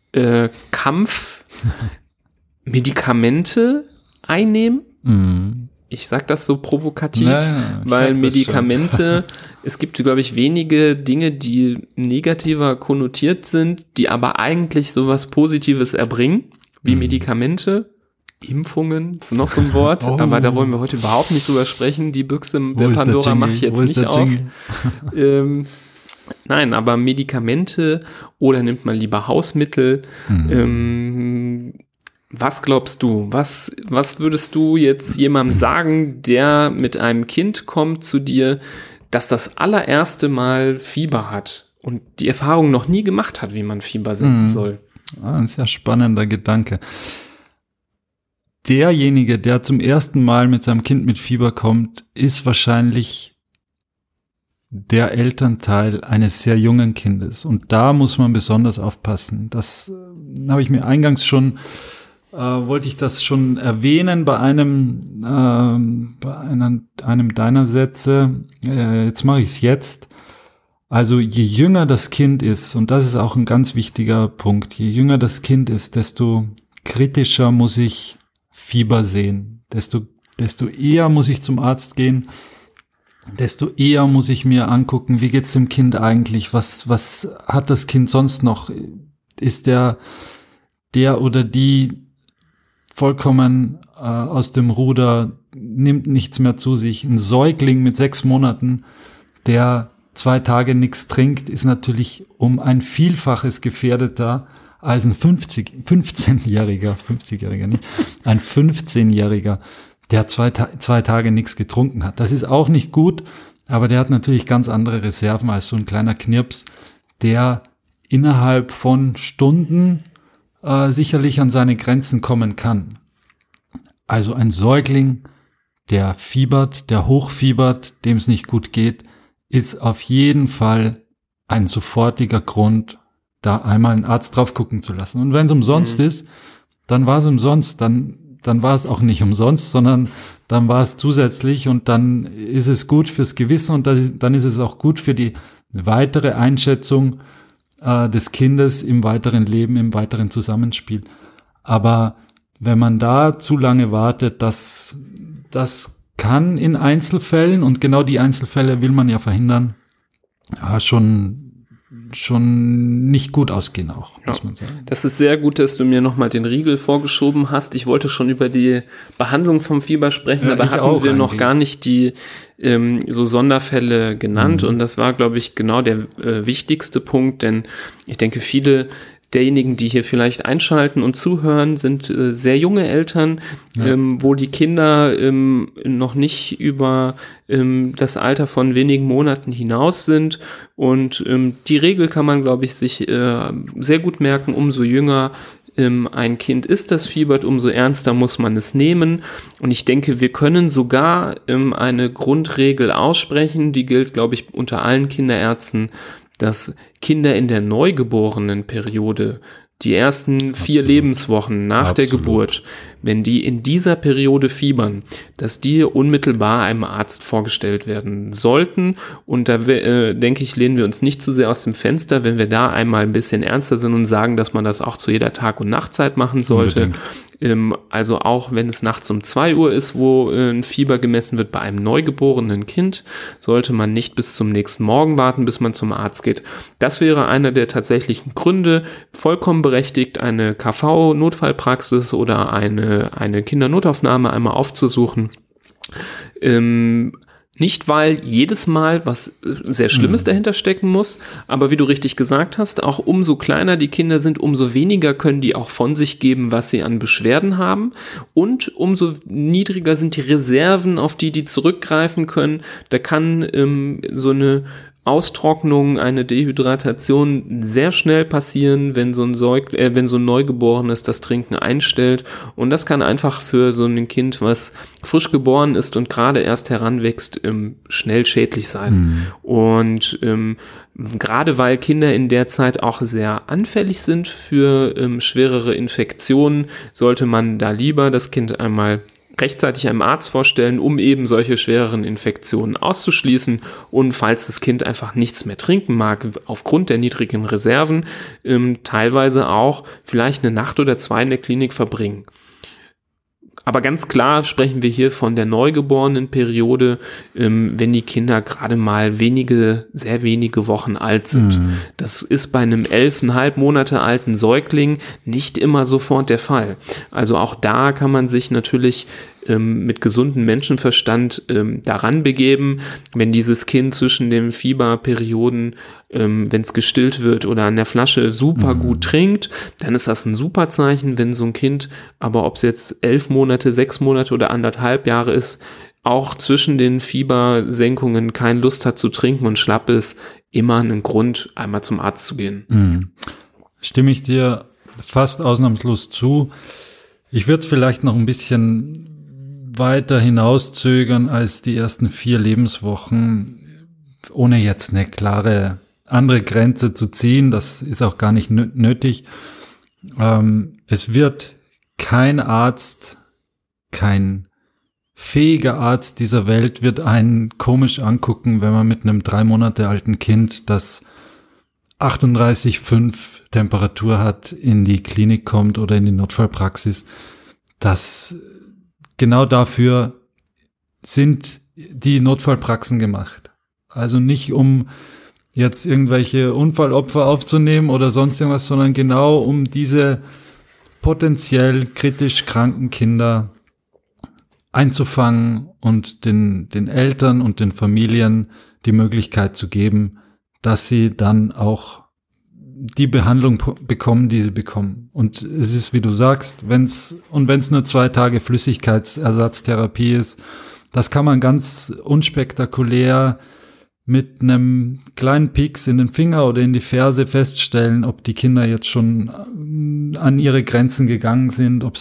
Kampf. Medikamente einnehmen. Ich sage das so provokativ, Naja, weil Medikamente, es gibt, glaube ich, wenige Dinge, die negativer konnotiert sind, die aber eigentlich sowas Positives erbringen, wie Medikamente. Impfungen ist noch so ein Wort, aber da wollen wir heute überhaupt nicht drüber sprechen. Die Büchse der Pandora mache ich jetzt nicht auf. Nein, aber Medikamente oder nimmt man lieber Hausmittel. Was glaubst du? Was würdest du jetzt jemandem sagen, der mit einem Kind kommt zu dir, das das allererste Mal Fieber hat und die Erfahrung noch nie gemacht hat, wie man Fieber senken soll? Ein sehr spannender Gedanke. Derjenige, der zum ersten Mal mit seinem Kind mit Fieber kommt, ist wahrscheinlich der Elternteil eines sehr jungen Kindes. Und da muss man besonders aufpassen. Das habe ich mir eingangs schon wollte ich das schon erwähnen bei einem deiner Sätze. Jetzt mache ich es jetzt. Also je jünger das Kind ist, und das ist auch ein ganz wichtiger Punkt, je jünger das Kind ist, desto kritischer muss ich Fieber sehen. Desto eher muss ich zum Arzt gehen, desto eher muss ich mir angucken, wie geht's dem Kind eigentlich? Was hat das Kind sonst noch? Ist der oder die vollkommen aus dem Ruder, nimmt nichts mehr zu sich. Ein Säugling mit 6 Monaten, der 2 Tage nichts trinkt, ist natürlich um ein Vielfaches gefährdeter als ein 15-Jähriger, nicht, ein 15-Jähriger, der zwei Tage nichts getrunken hat. Das ist auch nicht gut, aber der hat natürlich ganz andere Reserven als so ein kleiner Knirps, der innerhalb von Stunden sicherlich an seine Grenzen kommen kann. Also ein Säugling, der fiebert, der hochfiebert, dem es nicht gut geht, ist auf jeden Fall ein sofortiger Grund, da einmal einen Arzt drauf gucken zu lassen. Und wenn es umsonst ist, dann war es umsonst, dann war es auch nicht umsonst, sondern dann war es zusätzlich und dann ist es gut fürs Gewissen und dann ist es auch gut für die weitere Einschätzung des Kindes im weiteren Leben, im weiteren Zusammenspiel. Aber wenn man da zu lange wartet, das kann in Einzelfällen, und genau die Einzelfälle will man ja verhindern, schon nicht gut ausgehen auch, muss man sagen. Das ist sehr gut, dass du mir nochmal den Riegel vorgeschoben hast. Ich wollte schon über die Behandlung vom Fieber sprechen, aber hatten wir noch gar nicht die so Sonderfälle genannt. Und das war, glaube ich, genau der wichtigste Punkt, denn ich denke, viele derjenigen, die hier vielleicht einschalten und zuhören, sind sehr junge Eltern, wo die Kinder noch nicht über das Alter von wenigen Monaten hinaus sind. Und die Regel kann man, glaube ich, sich sehr gut merken: umso jünger ein Kind ist, das fiebert, umso ernster muss man es nehmen. Und ich denke, wir können sogar eine Grundregel aussprechen, die gilt, glaube ich, unter allen Kinderärzten, dass Kinder in der Neugeborenenperiode, die ersten 4 Lebenswochen nach der Geburt, wenn die in dieser Periode fiebern, dass die unmittelbar einem Arzt vorgestellt werden sollten. Und da denke ich, lehnen wir uns nicht zu sehr aus dem Fenster, wenn wir da einmal ein bisschen ernster sind und sagen, dass man das auch zu jeder Tag- und Nachtzeit machen sollte. Also auch wenn es nachts um 2 Uhr ist, wo ein Fieber gemessen wird bei einem neugeborenen Kind, sollte man nicht bis zum nächsten Morgen warten, bis man zum Arzt geht. Das wäre einer der tatsächlichen Gründe, vollkommen berechtigt, eine KV-Notfallpraxis oder eine Kindernotaufnahme einmal aufzusuchen. Nicht, weil jedes Mal was sehr Schlimmes dahinter stecken muss, aber wie du richtig gesagt hast, auch umso kleiner die Kinder sind, umso weniger können die auch von sich geben, was sie an Beschwerden haben, und umso niedriger sind die Reserven, auf die zurückgreifen können. Da kann so eine Austrocknung, eine Dehydratation sehr schnell passieren, wenn so ein Neugeborenes das Trinken einstellt. Und das kann einfach für so ein Kind, was frisch geboren ist und gerade erst heranwächst, schnell schädlich sein. Und gerade weil Kinder in der Zeit auch sehr anfällig sind für schwerere Infektionen, sollte man da lieber das Kind einmal rechtzeitig einem Arzt vorstellen, um eben solche schwereren Infektionen auszuschließen, und falls das Kind einfach nichts mehr trinken mag, aufgrund der niedrigen Reserven, teilweise auch vielleicht eine Nacht oder 2 in der Klinik verbringen. Aber ganz klar sprechen wir hier von der Neugeborenenperiode, wenn die Kinder gerade mal sehr wenige Wochen alt sind. Das ist bei einem 11,5 Monate alten Säugling nicht immer sofort der Fall. Also auch da kann man sich natürlich mit gesundem Menschenverstand daran begeben, wenn dieses Kind zwischen den Fieberperioden, wenn es gestillt wird oder an der Flasche super gut trinkt, dann ist das ein super Zeichen. Wenn so ein Kind, aber ob es jetzt 11 Monate, 6 Monate oder 1,5 Jahre ist, auch zwischen den Fiebersenkungen keine Lust hat zu trinken und schlapp ist, immer einen Grund, einmal zum Arzt zu gehen. Stimme ich dir fast ausnahmslos zu. Ich würde es vielleicht noch ein bisschen weiter hinauszögern als die ersten 4 Lebenswochen, ohne jetzt eine klare andere Grenze zu ziehen. Das ist auch gar nicht nötig. Es wird kein Arzt, kein fähiger Arzt dieser Welt wird einen komisch angucken, wenn man mit einem 3 Monate alten Kind, das 38,5 Temperatur hat, in die Klinik kommt oder in die Notfallpraxis. Genau dafür sind die Notfallpraxen gemacht. Also nicht, um jetzt irgendwelche Unfallopfer aufzunehmen oder sonst irgendwas, sondern genau um diese potenziell kritisch kranken Kinder einzufangen und den Eltern und den Familien die Möglichkeit zu geben, dass sie dann auch die Behandlung bekommen, die sie bekommen. Und es ist, wie du sagst, wenn es nur 2 Tage Flüssigkeitsersatztherapie ist, das kann man ganz unspektakulär mit einem kleinen Pieks in den Finger oder in die Ferse feststellen, ob die Kinder jetzt schon an ihre Grenzen gegangen sind, ob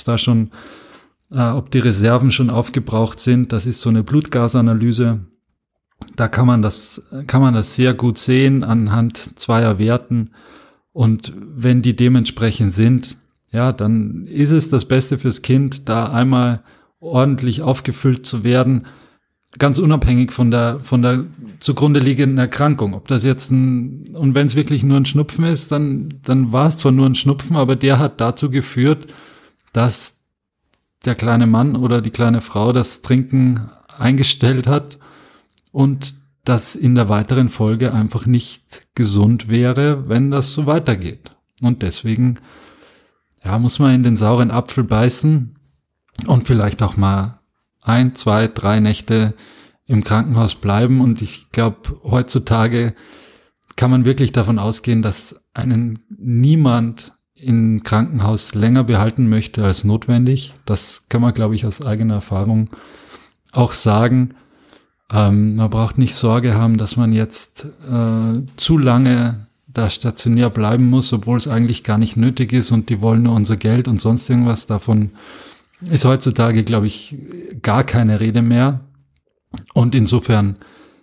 die Reserven schon aufgebraucht sind. Das ist so eine Blutgasanalyse. Da kann man das sehr gut sehen anhand 2 Werten. Und wenn die dementsprechend sind, ja, dann ist es das Beste fürs Kind, da einmal ordentlich aufgefüllt zu werden, ganz unabhängig von der zugrunde liegenden Erkrankung. Ob das jetzt und wenn es wirklich nur ein Schnupfen ist, dann war es zwar nur ein Schnupfen, aber der hat dazu geführt, dass der kleine Mann oder die kleine Frau das Trinken eingestellt hat und das in der weiteren Folge einfach nicht gesund wäre, wenn das so weitergeht. Und deswegen, ja, muss man in den sauren Apfel beißen und vielleicht auch mal 1, 2, 3 Nächte im Krankenhaus bleiben. Und ich glaube, heutzutage kann man wirklich davon ausgehen, dass einen niemand im Krankenhaus länger behalten möchte als notwendig. Das kann man, glaube ich, aus eigener Erfahrung auch sagen. Man braucht nicht Sorge haben, dass man jetzt zu lange da stationär bleiben muss, obwohl es eigentlich gar nicht nötig ist und die wollen nur unser Geld und sonst irgendwas. Davon ist heutzutage, glaube ich, gar keine Rede mehr. Und insofern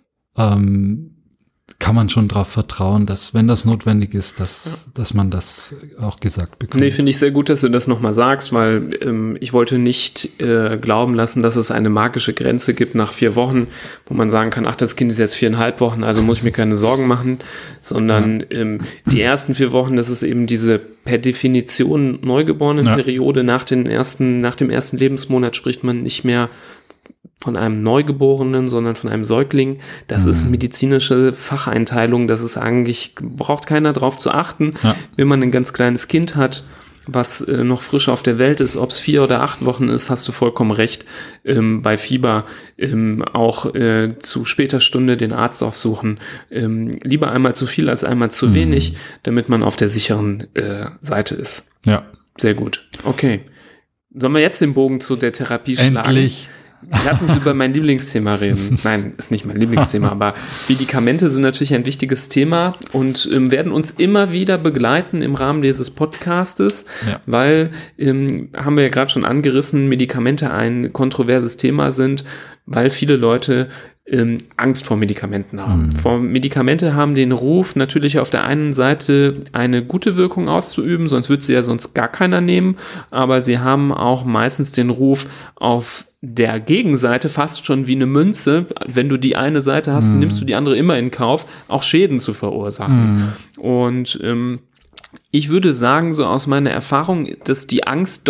kann man schon darauf vertrauen, dass, wenn das notwendig ist, dass man das auch gesagt bekommt. Nee, finde ich sehr gut, dass du das nochmal sagst, weil ich wollte nicht glauben lassen, dass es eine magische Grenze gibt nach 4 Wochen, wo man sagen kann, ach, das Kind ist jetzt 4,5 Wochen, also muss ich mir keine Sorgen machen, sondern die ersten 4 Wochen, das ist eben diese per Definition Neugeborenenperiode. Nach dem ersten Lebensmonat spricht man nicht mehr von einem Neugeborenen, sondern von einem Säugling. Das ist medizinische Facheinteilung. Das ist eigentlich, braucht keiner drauf zu achten. Ja. Wenn man ein ganz kleines Kind hat, was noch frisch auf der Welt ist, ob es 4 oder 8 Wochen ist, hast du vollkommen recht. Bei Fieber auch zu später Stunde den Arzt aufsuchen. Lieber einmal zu viel als einmal zu wenig, damit man auf der sicheren Seite ist. Ja. Sehr gut. Okay. Sollen wir jetzt den Bogen zu der Therapie schlagen? Endlich. Lass uns über mein Lieblingsthema reden. Nein, ist nicht mein Lieblingsthema, aber Medikamente sind natürlich ein wichtiges Thema und werden uns immer wieder begleiten im Rahmen dieses Podcastes, weil, haben wir ja gerade schon angerissen, Medikamente ein kontroverses Thema sind, weil viele Leute Angst vor Medikamenten haben. Medikamente haben den Ruf, natürlich auf der einen Seite eine gute Wirkung auszuüben, sonst würde sie ja sonst gar keiner nehmen, aber sie haben auch meistens den Ruf, auf der Gegenseite fast schon wie eine Münze, wenn du die eine Seite hast, nimmst du die andere immer in Kauf, auch Schäden zu verursachen. Und ich würde sagen, so aus meiner Erfahrung, dass die Angst doch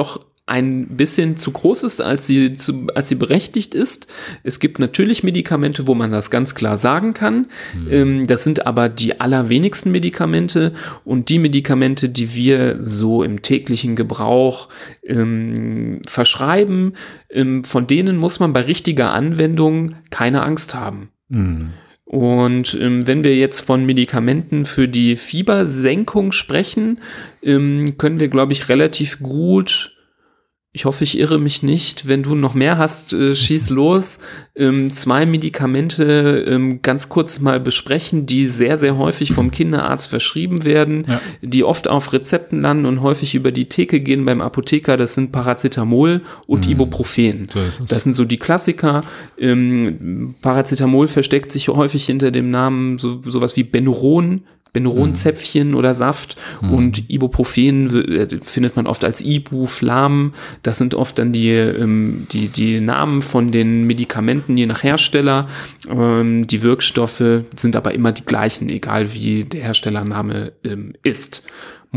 ein bisschen zu groß ist, als sie berechtigt ist. Es gibt natürlich Medikamente, wo man das ganz klar sagen kann. Das sind aber die allerwenigsten Medikamente, und die Medikamente, die wir so im täglichen Gebrauch verschreiben, von denen muss man bei richtiger Anwendung keine Angst haben. Und wenn wir jetzt von Medikamenten für die Fiebersenkung sprechen, können wir, glaube ich, relativ gut, ich hoffe, ich irre mich nicht, wenn du noch mehr hast, schieß los, 2 Medikamente ganz kurz mal besprechen, die sehr, sehr häufig vom Kinderarzt verschrieben werden, die oft auf Rezepten landen und häufig über die Theke gehen beim Apotheker. Das sind Paracetamol und Ibuprofen. Das sind so die Klassiker. Paracetamol versteckt sich häufig hinter dem Namen sowas wie Benuron-Zäpfchen oder Saft, und Ibuprofen findet man oft als Ibuflam. Das sind oft dann die Namen von den Medikamenten je nach Hersteller. Die Wirkstoffe sind aber immer die gleichen, egal wie der Herstellername ist.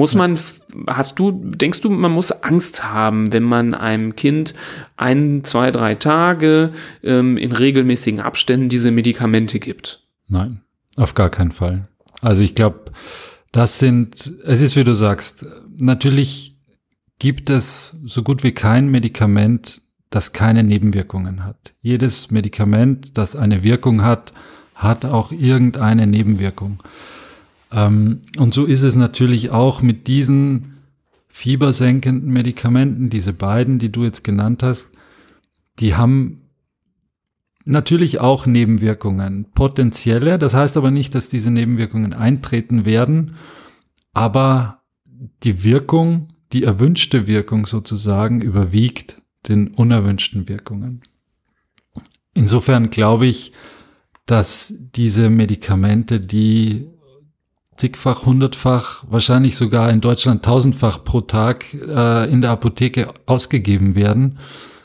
Denkst du, man muss Angst haben, wenn man einem Kind 1, 2, 3 Tage in regelmäßigen Abständen diese Medikamente gibt? Nein, auf gar keinen Fall. Also ich glaube, es ist, wie du sagst, natürlich gibt es so gut wie kein Medikament, das keine Nebenwirkungen hat. Jedes Medikament, das eine Wirkung hat, hat auch irgendeine Nebenwirkung. Und so ist es natürlich auch mit diesen fiebersenkenden Medikamenten, diese beiden, die du jetzt genannt hast, die haben natürlich auch Nebenwirkungen, potenzielle. Das heißt aber nicht, dass diese Nebenwirkungen eintreten werden, aber die Wirkung, die erwünschte Wirkung sozusagen, überwiegt den unerwünschten Wirkungen. Insofern glaube ich, dass diese Medikamente, die zigfach, hundertfach, wahrscheinlich sogar in Deutschland tausendfach pro Tag in der Apotheke ausgegeben werden,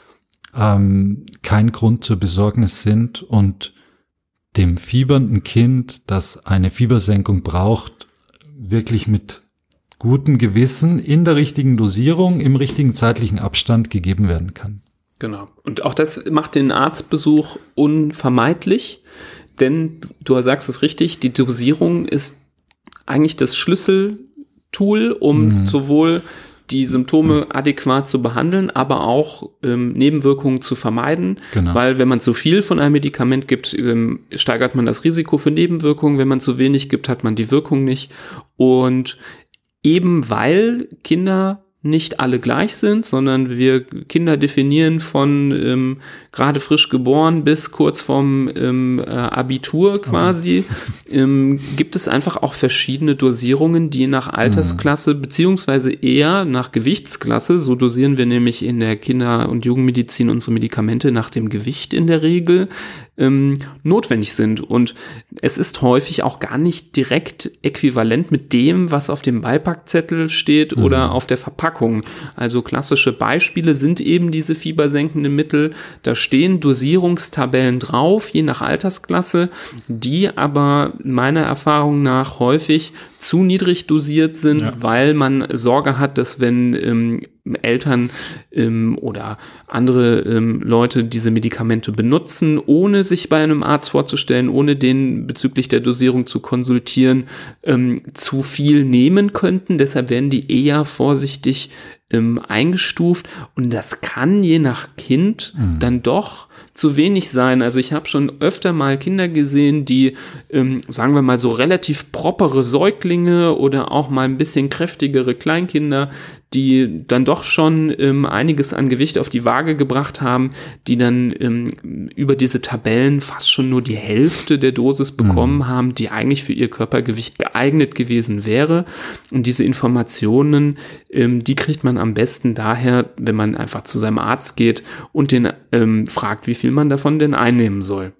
kein Grund zur Besorgnis sind und dem fiebernden Kind, das eine Fiebersenkung braucht, wirklich mit gutem Gewissen in der richtigen Dosierung, im richtigen zeitlichen Abstand gegeben werden kann. Genau. Und auch das macht den Arztbesuch unvermeidlich, denn du sagst es richtig, die Dosierung ist eigentlich das Schlüsseltool, um sowohl die Symptome adäquat zu behandeln, aber auch Nebenwirkungen zu vermeiden. Genau. Weil wenn man zu viel von einem Medikament gibt, steigert man das Risiko für Nebenwirkungen. Wenn man zu wenig gibt, hat man die Wirkung nicht. Und eben weil Kinder nicht alle gleich sind, sondern wir Kinder definieren von gerade frisch geboren bis kurz vorm Abitur quasi, gibt es einfach auch verschiedene Dosierungen, die nach Altersklasse beziehungsweise eher nach Gewichtsklasse, so dosieren wir nämlich in der Kinder- und Jugendmedizin unsere Medikamente nach dem Gewicht in der Regel, notwendig sind. Und es ist häufig auch gar nicht direkt äquivalent mit dem, was auf dem Beipackzettel steht oder auf der Verpackung. Also klassische Beispiele sind eben diese fiebersenkenden Mittel. Da stehen Dosierungstabellen drauf, je nach Altersklasse, die aber meiner Erfahrung nach häufig zu niedrig dosiert sind, weil man Sorge hat, dass wenn Eltern oder andere Leute diese Medikamente benutzen, ohne sich bei einem Arzt vorzustellen, ohne den bezüglich der Dosierung zu konsultieren, zu viel nehmen könnten. Deshalb werden die eher vorsichtig eingestuft, und das kann je nach Kind dann doch zu wenig sein. Also ich habe schon öfter mal Kinder gesehen, die, sagen wir mal so relativ propere Säuglinge oder auch mal ein bisschen kräftigere Kleinkinder, die dann doch schon einiges an Gewicht auf die Waage gebracht haben, die dann über diese Tabellen fast schon nur die Hälfte der Dosis bekommen haben, die eigentlich für ihr Körpergewicht geeignet gewesen wäre. Und diese Informationen, die kriegt man am besten daher, wenn man einfach zu seinem Arzt geht und den fragt, wie viel man davon denn einnehmen soll.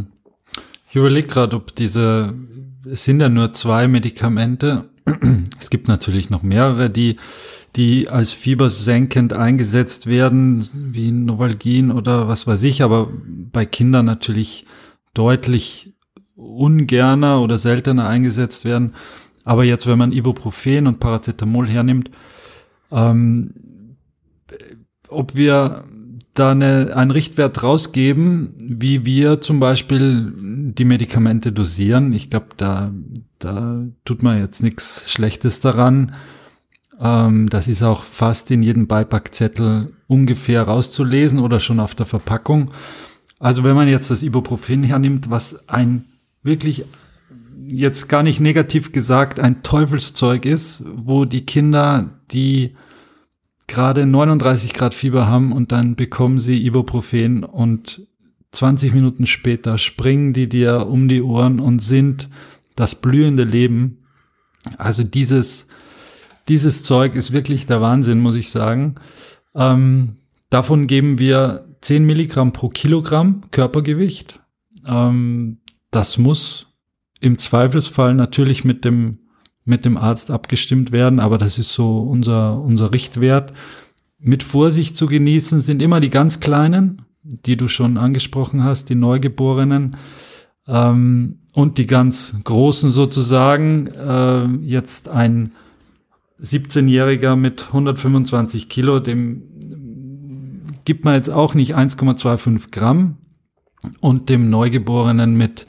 Ich überlege gerade, ob es sind ja nur 2 Medikamente. Es gibt natürlich noch mehrere, die als fiebersenkend eingesetzt werden, wie Novalgin oder was weiß ich, aber bei Kindern natürlich deutlich ungerner oder seltener eingesetzt werden. Aber jetzt, wenn man Ibuprofen und Paracetamol hernimmt, ob wir da einen Richtwert rausgeben, wie wir zum Beispiel die Medikamente dosieren. Ich glaube, da tut man jetzt nichts Schlechtes daran. Das ist auch fast in jedem Beipackzettel ungefähr rauszulesen oder schon auf der Verpackung. Also wenn man jetzt das Ibuprofen hernimmt, was ein wirklich, jetzt gar nicht negativ gesagt, ein Teufelszeug ist, wo die Kinder, die gerade 39 Grad Fieber haben und dann bekommen sie Ibuprofen und 20 Minuten später springen die dir um die Ohren und sind das blühende Leben. Also dieses Zeug ist wirklich der Wahnsinn, muss ich sagen. Davon geben wir 10 Milligramm pro Kilogramm Körpergewicht. Das muss im Zweifelsfall natürlich mit dem Arzt abgestimmt werden, aber das ist so unser Richtwert. Mit Vorsicht zu genießen sind immer die ganz Kleinen, die du schon angesprochen hast, die Neugeborenen, und die ganz Großen sozusagen. Jetzt ein 17-Jähriger mit 125 Kilo, dem gibt man jetzt auch nicht 1,25 Gramm, und dem Neugeborenen mit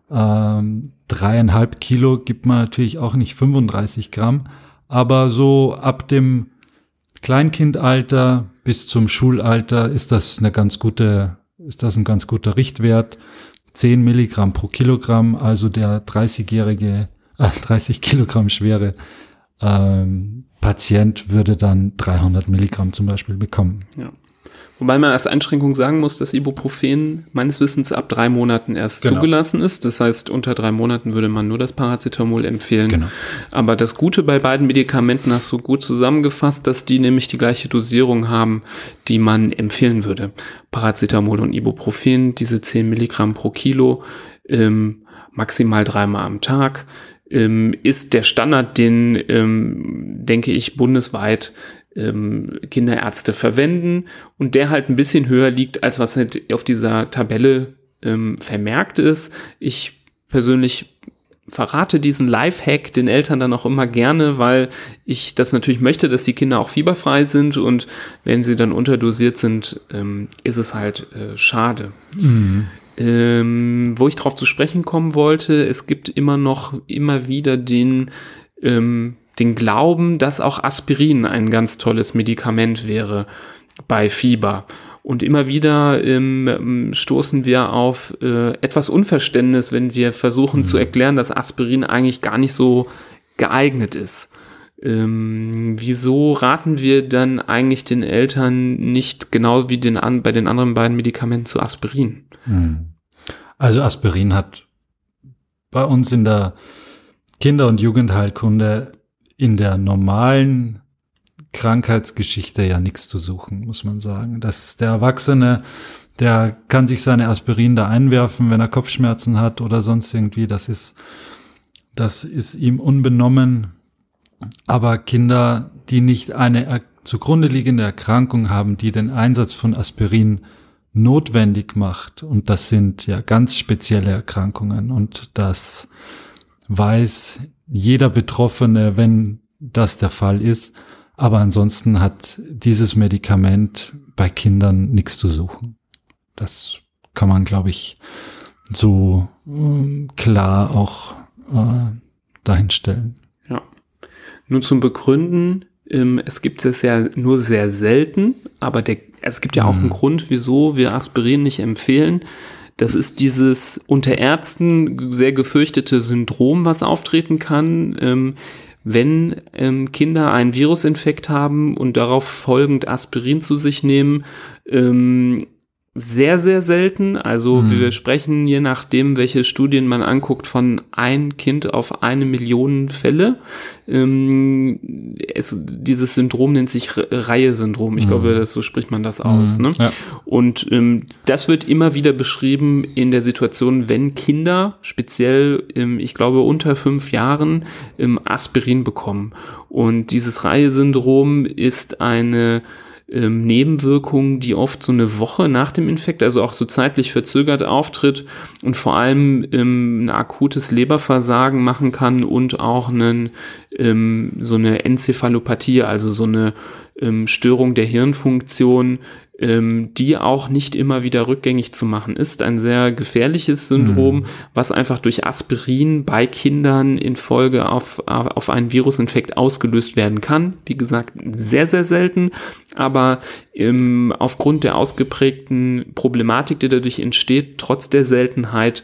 3,5 Kilo gibt man natürlich auch nicht 35 Gramm, aber so ab dem Kleinkindalter bis zum Schulalter ist das ein ganz guter Richtwert. 10 Milligramm pro Kilogramm, also der 30 Kilogramm schwere Patient würde dann 300 Milligramm zum Beispiel bekommen. Ja. Wobei man als Einschränkung sagen muss, dass Ibuprofen meines Wissens ab 3 Monaten erst zugelassen ist. Das heißt, unter 3 Monaten würde man nur das Paracetamol empfehlen. Genau. Aber das Gute bei beiden Medikamenten hast du gut zusammengefasst, dass die nämlich die gleiche Dosierung haben, die man empfehlen würde. Paracetamol und Ibuprofen, diese 10 Milligramm pro Kilo, maximal 3-mal am Tag, ist der Standard, den, denke ich, bundesweit Kinderärzte verwenden, und der halt ein bisschen höher liegt, als was halt auf dieser Tabelle vermerkt ist. Ich persönlich verrate diesen Lifehack den Eltern dann auch immer gerne, weil ich das natürlich möchte, dass die Kinder auch fieberfrei sind, und wenn sie dann unterdosiert sind, ist es halt schade. Mhm. Wo ich drauf zu sprechen kommen wollte, es gibt immer wieder den Glauben, dass auch Aspirin ein ganz tolles Medikament wäre bei Fieber. Und immer wieder stoßen wir auf etwas Unverständnis, wenn wir versuchen zu erklären, dass Aspirin eigentlich gar nicht so geeignet ist. Wieso raten wir dann eigentlich den Eltern nicht genau wie bei den anderen beiden Medikamenten zu Aspirin? Also Aspirin hat bei uns in der Kinder- und Jugendheilkunde in der normalen Krankheitsgeschichte ja nichts zu suchen, muss man sagen. Dass der Erwachsene, der kann sich seine Aspirin da einwerfen, wenn er Kopfschmerzen hat oder sonst irgendwie, das ist ihm unbenommen. Aber Kinder, die nicht eine zugrunde liegende Erkrankung haben, die den Einsatz von Aspirin notwendig macht, und das sind ja ganz spezielle Erkrankungen, und das weiß jeder Betroffene, wenn das der Fall ist. Aber ansonsten hat dieses Medikament bei Kindern nichts zu suchen. Das kann man, glaube ich, so klar auch dahinstellen. Ja. Nun zum Begründen. Es gibt es ja nur sehr selten, aber es gibt ja auch einen Grund, wieso wir Aspirin nicht empfehlen. Das ist dieses unter Ärzten sehr gefürchtete Syndrom, was auftreten kann, wenn Kinder einen Virusinfekt haben und darauf folgend Aspirin zu sich nehmen. Sehr, sehr selten. Also wir sprechen, je nachdem, welche Studien man anguckt, von ein Kind auf 1 Million Fälle. Dieses Syndrom nennt sich Reihe-Syndrom. Ich glaube, so spricht man das aus. Ne? Ja. Und das wird immer wieder beschrieben in der Situation, wenn Kinder, speziell, ich glaube, unter 5 Jahren, Aspirin bekommen. Und dieses Reihe-Syndrom ist eine Nebenwirkung, die oft so eine Woche nach dem Infekt, also auch so zeitlich verzögert auftritt und vor allem ein akutes Leberversagen machen kann und auch so eine Enzephalopathie, also so eine Störung der Hirnfunktion, die auch nicht immer wieder rückgängig zu machen ist. Ein sehr gefährliches Syndrom, was einfach durch Aspirin bei Kindern in Folge auf einen Virusinfekt ausgelöst werden kann. Wie gesagt, sehr, sehr selten, aber aufgrund der ausgeprägten Problematik, die dadurch entsteht, trotz der Seltenheit,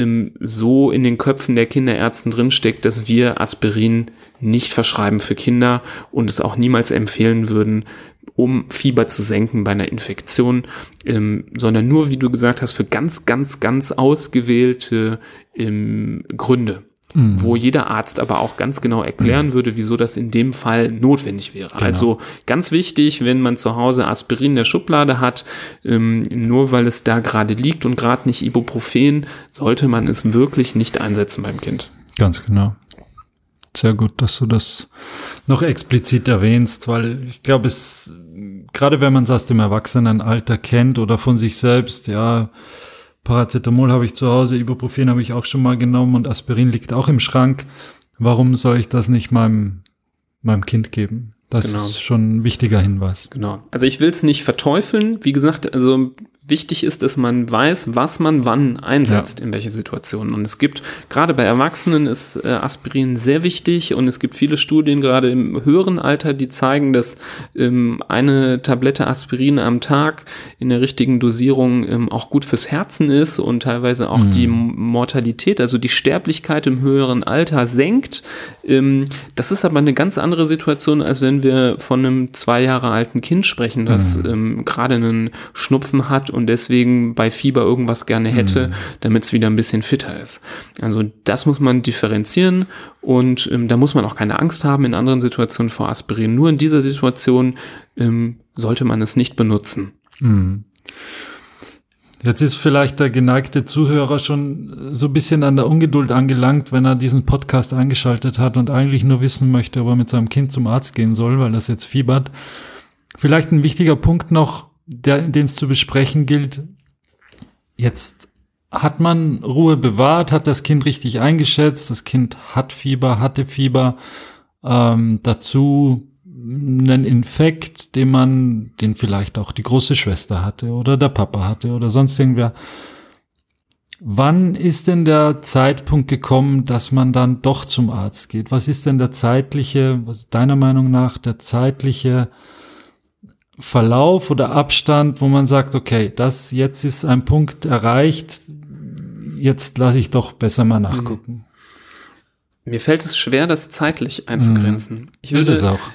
so in den Köpfen der Kinderärzten drinsteckt, dass wir Aspirin nicht verschreiben für Kinder und es auch niemals empfehlen würden, um Fieber zu senken bei einer Infektion, sondern nur, wie du gesagt hast, für ganz, ganz, ganz ausgewählte Gründe, wo jeder Arzt aber auch ganz genau erklären würde, wieso das in dem Fall notwendig wäre. Genau. Also ganz wichtig, wenn man zu Hause Aspirin in der Schublade hat, nur weil es da gerade liegt und gerade nicht Ibuprofen, sollte man es wirklich nicht einsetzen beim Kind. Ganz genau. Sehr gut, dass du das noch explizit erwähnst, weil ich glaube, gerade wenn man es aus dem Erwachsenenalter kennt oder von sich selbst, ja, Paracetamol habe ich zu Hause, Ibuprofen habe ich auch schon mal genommen und Aspirin liegt auch im Schrank. Warum soll ich das nicht meinem Kind geben? Das ist schon ein wichtiger Hinweis. Genau. Also ich will es nicht verteufeln. Wie gesagt, also wichtig ist, dass man weiß, was man wann einsetzt, in welche Situationen. Und es gibt, gerade bei Erwachsenen ist Aspirin sehr wichtig und es gibt viele Studien, gerade im höheren Alter, die zeigen, dass eine Tablette Aspirin am Tag in der richtigen Dosierung auch gut fürs Herzen ist und teilweise auch die Mortalität, also die Sterblichkeit im höheren Alter senkt. Das ist aber eine ganz andere Situation, als wenn wir von einem 2 Jahre alten Kind sprechen, das gerade einen Schnupfen hat und deswegen bei Fieber irgendwas gerne hätte, damit es wieder ein bisschen fitter ist. Also das muss man differenzieren und da muss man auch keine Angst haben in anderen Situationen vor Aspirin. Nur in dieser Situation sollte man es nicht benutzen. Jetzt ist vielleicht der geneigte Zuhörer schon so ein bisschen an der Ungeduld angelangt, wenn er diesen Podcast eingeschaltet hat und eigentlich nur wissen möchte, ob er mit seinem Kind zum Arzt gehen soll, weil das jetzt fiebert. Vielleicht ein wichtiger Punkt noch, den es zu besprechen gilt. Jetzt hat man Ruhe bewahrt, hat das Kind richtig eingeschätzt, das Kind hatte Fieber, dazu einen Infekt, den vielleicht auch die große Schwester hatte oder der Papa hatte oder sonst irgendwer. Wann ist denn der Zeitpunkt gekommen, dass man dann doch zum Arzt geht? Was ist denn deiner Meinung nach, der zeitliche Verlauf oder Abstand, wo man sagt, okay, jetzt ist ein Punkt erreicht, jetzt lasse ich doch besser mal nachgucken. Mir fällt es schwer, das zeitlich einzugrenzen. Ich würde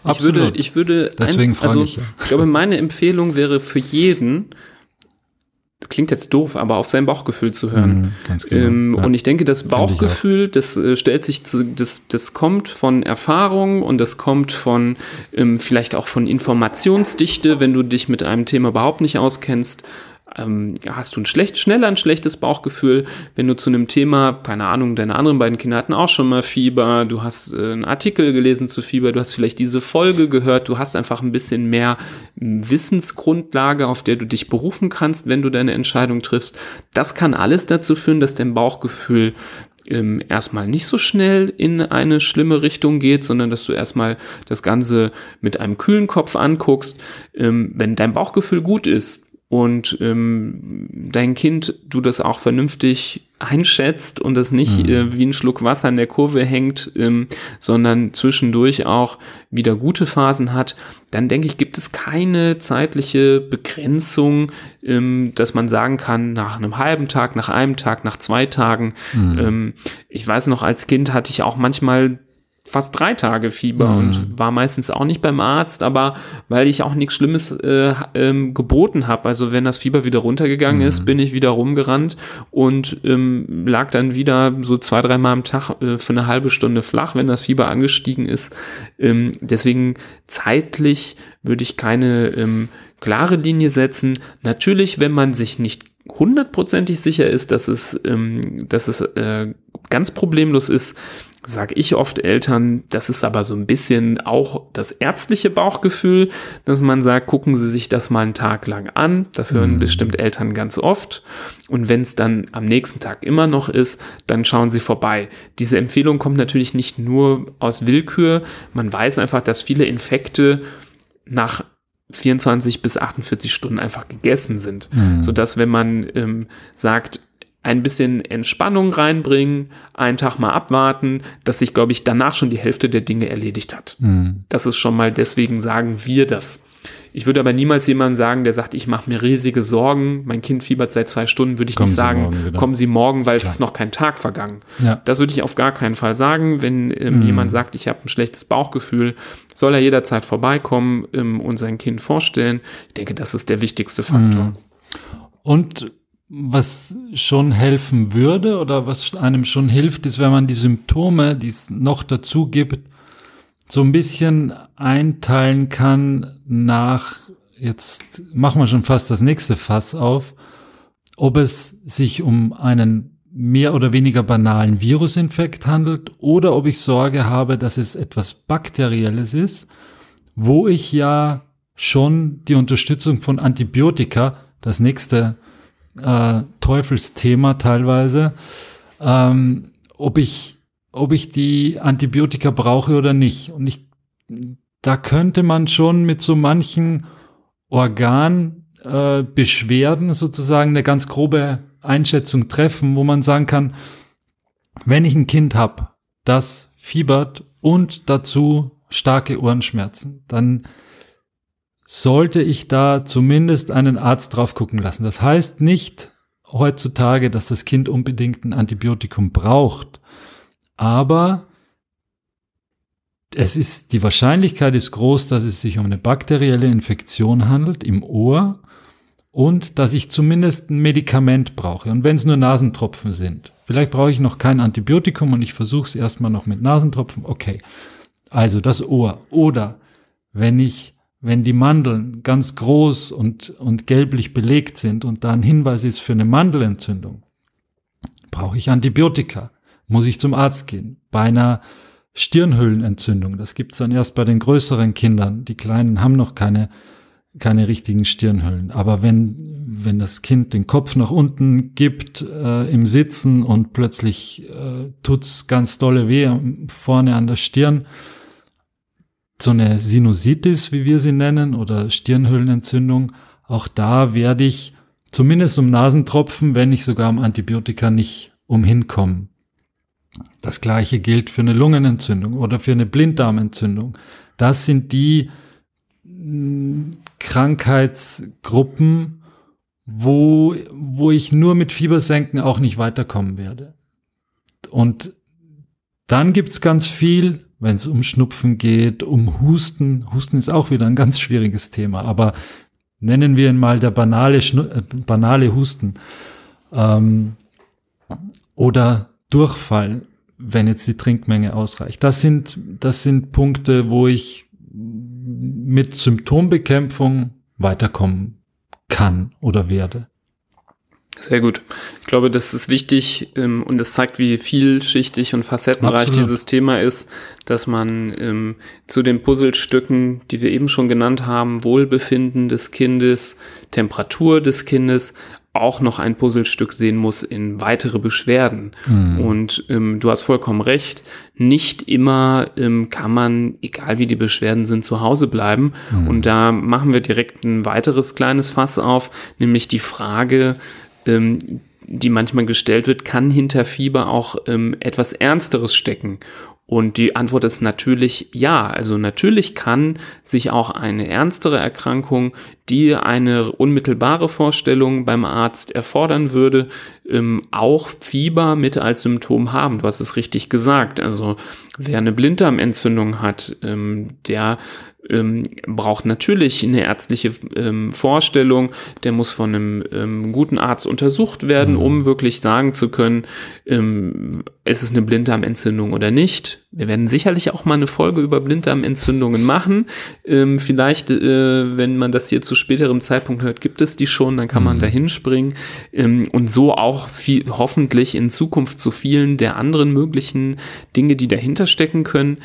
Deswegen frage ich ja. Ich glaube, meine Empfehlung wäre für jeden, das klingt jetzt doof, aber auf sein Bauchgefühl zu hören. Ganz genau. Und ich denke, das Bauchgefühl, das das kommt von Erfahrung und das kommt von vielleicht auch von Informationsdichte, wenn du dich mit einem Thema überhaupt nicht auskennst. Hast du schneller ein schlechtes Bauchgefühl, wenn du zu einem Thema, keine Ahnung, deine anderen beiden Kinder hatten auch schon mal Fieber, du hast einen Artikel gelesen zu Fieber, du hast vielleicht diese Folge gehört, du hast einfach ein bisschen mehr Wissensgrundlage, auf der du dich berufen kannst, wenn du deine Entscheidung triffst. Das kann alles dazu führen, dass dein Bauchgefühl erstmal nicht so schnell in eine schlimme Richtung geht, sondern dass du erstmal das Ganze mit einem kühlen Kopf anguckst. Wenn dein Bauchgefühl gut ist, und dein Kind, du das auch vernünftig einschätzt und das nicht wie ein Schluck Wasser in der Kurve hängt, sondern zwischendurch auch wieder gute Phasen hat, dann denke ich, gibt es keine zeitliche Begrenzung, dass man sagen kann, nach einem halben Tag, nach einem Tag, nach 2 Tagen. Ich weiß noch, als Kind hatte ich auch manchmal fast 3 Tage Fieber und war meistens auch nicht beim Arzt, aber weil ich auch nichts Schlimmes geboten habe. Also wenn das Fieber wieder runtergegangen ist, bin ich wieder rumgerannt und lag dann wieder so 2-3 Mal am Tag für eine halbe Stunde flach, wenn das Fieber angestiegen ist. Deswegen zeitlich würde ich keine klare Linie setzen. Natürlich, wenn man sich nicht 100% sicher ist, dass es ganz problemlos ist, sage ich oft Eltern, das ist aber so ein bisschen auch das ärztliche Bauchgefühl, dass man sagt, gucken Sie sich das mal einen Tag lang an. Das hören bestimmt Eltern ganz oft. Und wenn es dann am nächsten Tag immer noch ist, dann schauen Sie vorbei. Diese Empfehlung kommt natürlich nicht nur aus Willkür. Man weiß einfach, dass viele Infekte nach 24 bis 48 Stunden einfach gegessen sind. Sodass, wenn man sagt, ein bisschen Entspannung reinbringen, einen Tag mal abwarten, dass sich, glaube ich, danach schon die Hälfte der Dinge erledigt hat. Das ist schon mal, deswegen sagen wir das. Ich würde aber niemals jemandem sagen, der sagt, ich mache mir riesige Sorgen, mein Kind fiebert seit 2 Stunden, würde ich nicht sagen, kommen Sie morgen, weil es ist noch kein Tag vergangen. Ja. Das würde ich auf gar keinen Fall sagen. Wenn jemand sagt, ich habe ein schlechtes Bauchgefühl, soll er jederzeit vorbeikommen und sein Kind vorstellen. Ich denke, das ist der wichtigste Faktor. Und was schon helfen würde oder was einem schon hilft, ist, wenn man die Symptome, die es noch dazu gibt, so ein bisschen einteilen kann nach, jetzt machen wir schon fast das nächste Fass auf, ob es sich um einen mehr oder weniger banalen Virusinfekt handelt oder ob ich Sorge habe, dass es etwas Bakterielles ist, wo ich ja schon die Unterstützung von Antibiotika, das nächste Teufelsthema teilweise, ob ich die Antibiotika brauche oder nicht. Und da könnte man schon mit so manchen Organbeschwerden sozusagen eine ganz grobe Einschätzung treffen, wo man sagen kann, wenn ich ein Kind habe, das fiebert und dazu starke Ohrenschmerzen, dann sollte ich da zumindest einen Arzt drauf gucken lassen. Das heißt nicht heutzutage, dass das Kind unbedingt ein Antibiotikum braucht, aber die Wahrscheinlichkeit ist groß, dass es sich um eine bakterielle Infektion handelt im Ohr und dass ich zumindest ein Medikament brauche. Und wenn es nur Nasentropfen sind, vielleicht brauche ich noch kein Antibiotikum und ich versuche es erstmal noch mit Nasentropfen, okay. Also das Ohr. Oder wenn die Mandeln ganz groß und gelblich belegt sind und da ein Hinweis ist für eine Mandelentzündung, brauche ich Antibiotika, muss ich zum Arzt gehen. Bei einer Stirnhöhlenentzündung, das gibt's dann erst bei den größeren Kindern, die Kleinen haben noch keine richtigen Stirnhöhlen. Aber wenn das Kind den Kopf nach unten gibt im Sitzen und plötzlich tut's ganz dolle weh vorne an der Stirn, so eine Sinusitis, wie wir sie nennen, oder Stirnhöhlenentzündung, auch da werde ich zumindest um Nasentropfen, wenn nicht sogar um Antibiotika, nicht umhinkommen. Das Gleiche gilt für eine Lungenentzündung oder für eine Blinddarmentzündung. Das sind die Krankheitsgruppen, wo ich nur mit Fiebersenken auch nicht weiterkommen werde. Und dann gibt's ganz viel, wenn es um Schnupfen geht, um Husten. Husten ist auch wieder ein ganz schwieriges Thema, aber nennen wir ihn mal der banale Husten. Oder Durchfall, wenn jetzt die Trinkmenge ausreicht. Das sind Punkte, wo ich mit Symptombekämpfung weiterkommen kann oder werde. Sehr gut. Ich glaube, das ist wichtig und es zeigt, wie vielschichtig und facettenreich dieses Thema ist, dass man zu den Puzzlestücken, die wir eben schon genannt haben, Wohlbefinden des Kindes, Temperatur des Kindes, auch noch ein Puzzlestück sehen muss in weitere Beschwerden. Und du hast vollkommen recht, nicht immer kann man, egal wie die Beschwerden sind, zu Hause bleiben. Und da machen wir direkt ein weiteres kleines Fass auf, nämlich die Frage, die manchmal gestellt wird, kann hinter Fieber auch etwas Ernsteres stecken? Und die Antwort ist natürlich ja. Also natürlich kann sich auch eine ernstere Erkrankung, die eine unmittelbare Vorstellung beim Arzt erfordern würde, auch Fieber mit als Symptom haben. Du hast es richtig gesagt. Also wer eine Blinddarmentzündung hat, der braucht natürlich eine ärztliche Vorstellung, der muss von einem guten Arzt untersucht werden, um wirklich sagen zu können, ist es eine Blinddarmentzündung oder nicht. Wir werden sicherlich auch mal eine Folge über Blinddarmentzündungen machen. Vielleicht, wenn man das hier zu späterem Zeitpunkt hört, gibt es die schon, dann kann man da hinspringen. Und so auch hoffentlich in Zukunft zu vielen der anderen möglichen Dinge, die dahinter stecken können.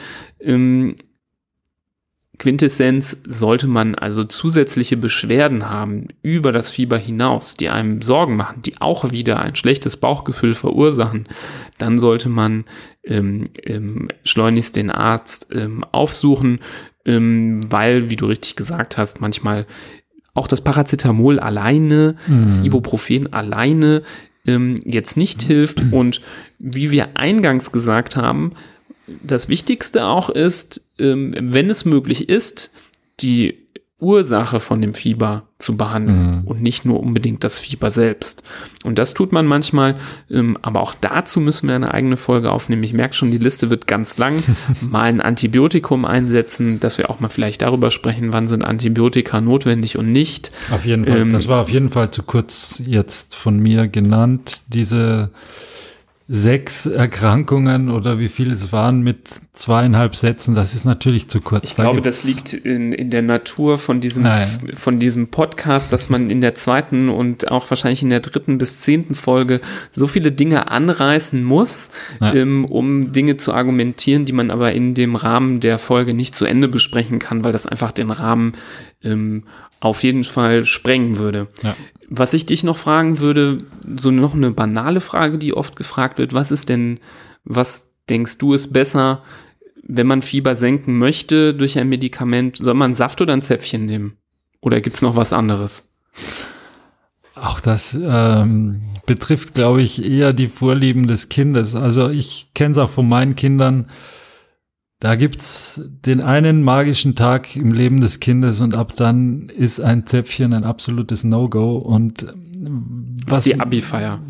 Quintessenz: sollte man also zusätzliche Beschwerden haben über das Fieber hinaus, die einem Sorgen machen, die auch wieder ein schlechtes Bauchgefühl verursachen, dann sollte man schleunigst den Arzt aufsuchen, weil, wie du richtig gesagt hast, manchmal auch das Paracetamol alleine, das Ibuprofen alleine jetzt nicht hilft. Und wie wir eingangs gesagt haben, das Wichtigste auch ist, wenn es möglich ist, die Ursache von dem Fieber zu behandeln und nicht nur unbedingt das Fieber selbst. Und das tut man manchmal, aber auch dazu müssen wir eine eigene Folge aufnehmen. Ich merke schon, die Liste wird ganz lang. Mal ein Antibiotikum einsetzen, dass wir auch mal vielleicht darüber sprechen, wann sind Antibiotika notwendig und nicht. Auf jeden Fall. Das war auf jeden Fall zu kurz jetzt von mir genannt, diese 6 Erkrankungen oder wie viel es waren mit 2,5 Sätzen, das ist natürlich zu kurz. Ich glaube, das liegt in der Natur von diesem Podcast, dass man in der 2. und auch wahrscheinlich in der 3. bis 10. Folge so viele Dinge anreißen muss, um Dinge zu argumentieren, die man aber in dem Rahmen der Folge nicht zu Ende besprechen kann, weil das einfach den Rahmen auf jeden Fall sprengen würde. Ja. Was ich dich noch fragen würde, so noch eine banale Frage, die oft gefragt wird: was denkst du ist besser, wenn man Fieber senken möchte durch ein Medikament? Soll man Saft oder ein Zäpfchen nehmen? Oder gibt's noch was anderes? Auch das betrifft, glaube ich, eher die Vorlieben des Kindes. Also ich kenne es auch von meinen Kindern. Da gibt's den einen magischen Tag im Leben des Kindes und ab dann ist ein Zäpfchen ein absolutes No-Go. Und was ist die Abi-Feier?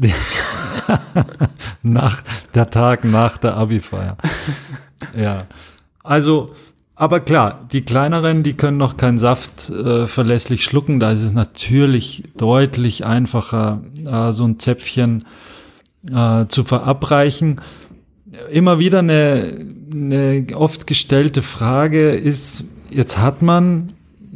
Der Tag nach der Abi-Feier. Ja, also, aber klar, die Kleineren, die können noch keinen Saft verlässlich schlucken. Da ist es natürlich deutlich einfacher, so ein Zäpfchen zu verabreichen. Immer wieder eine oft gestellte Frage ist, jetzt hat man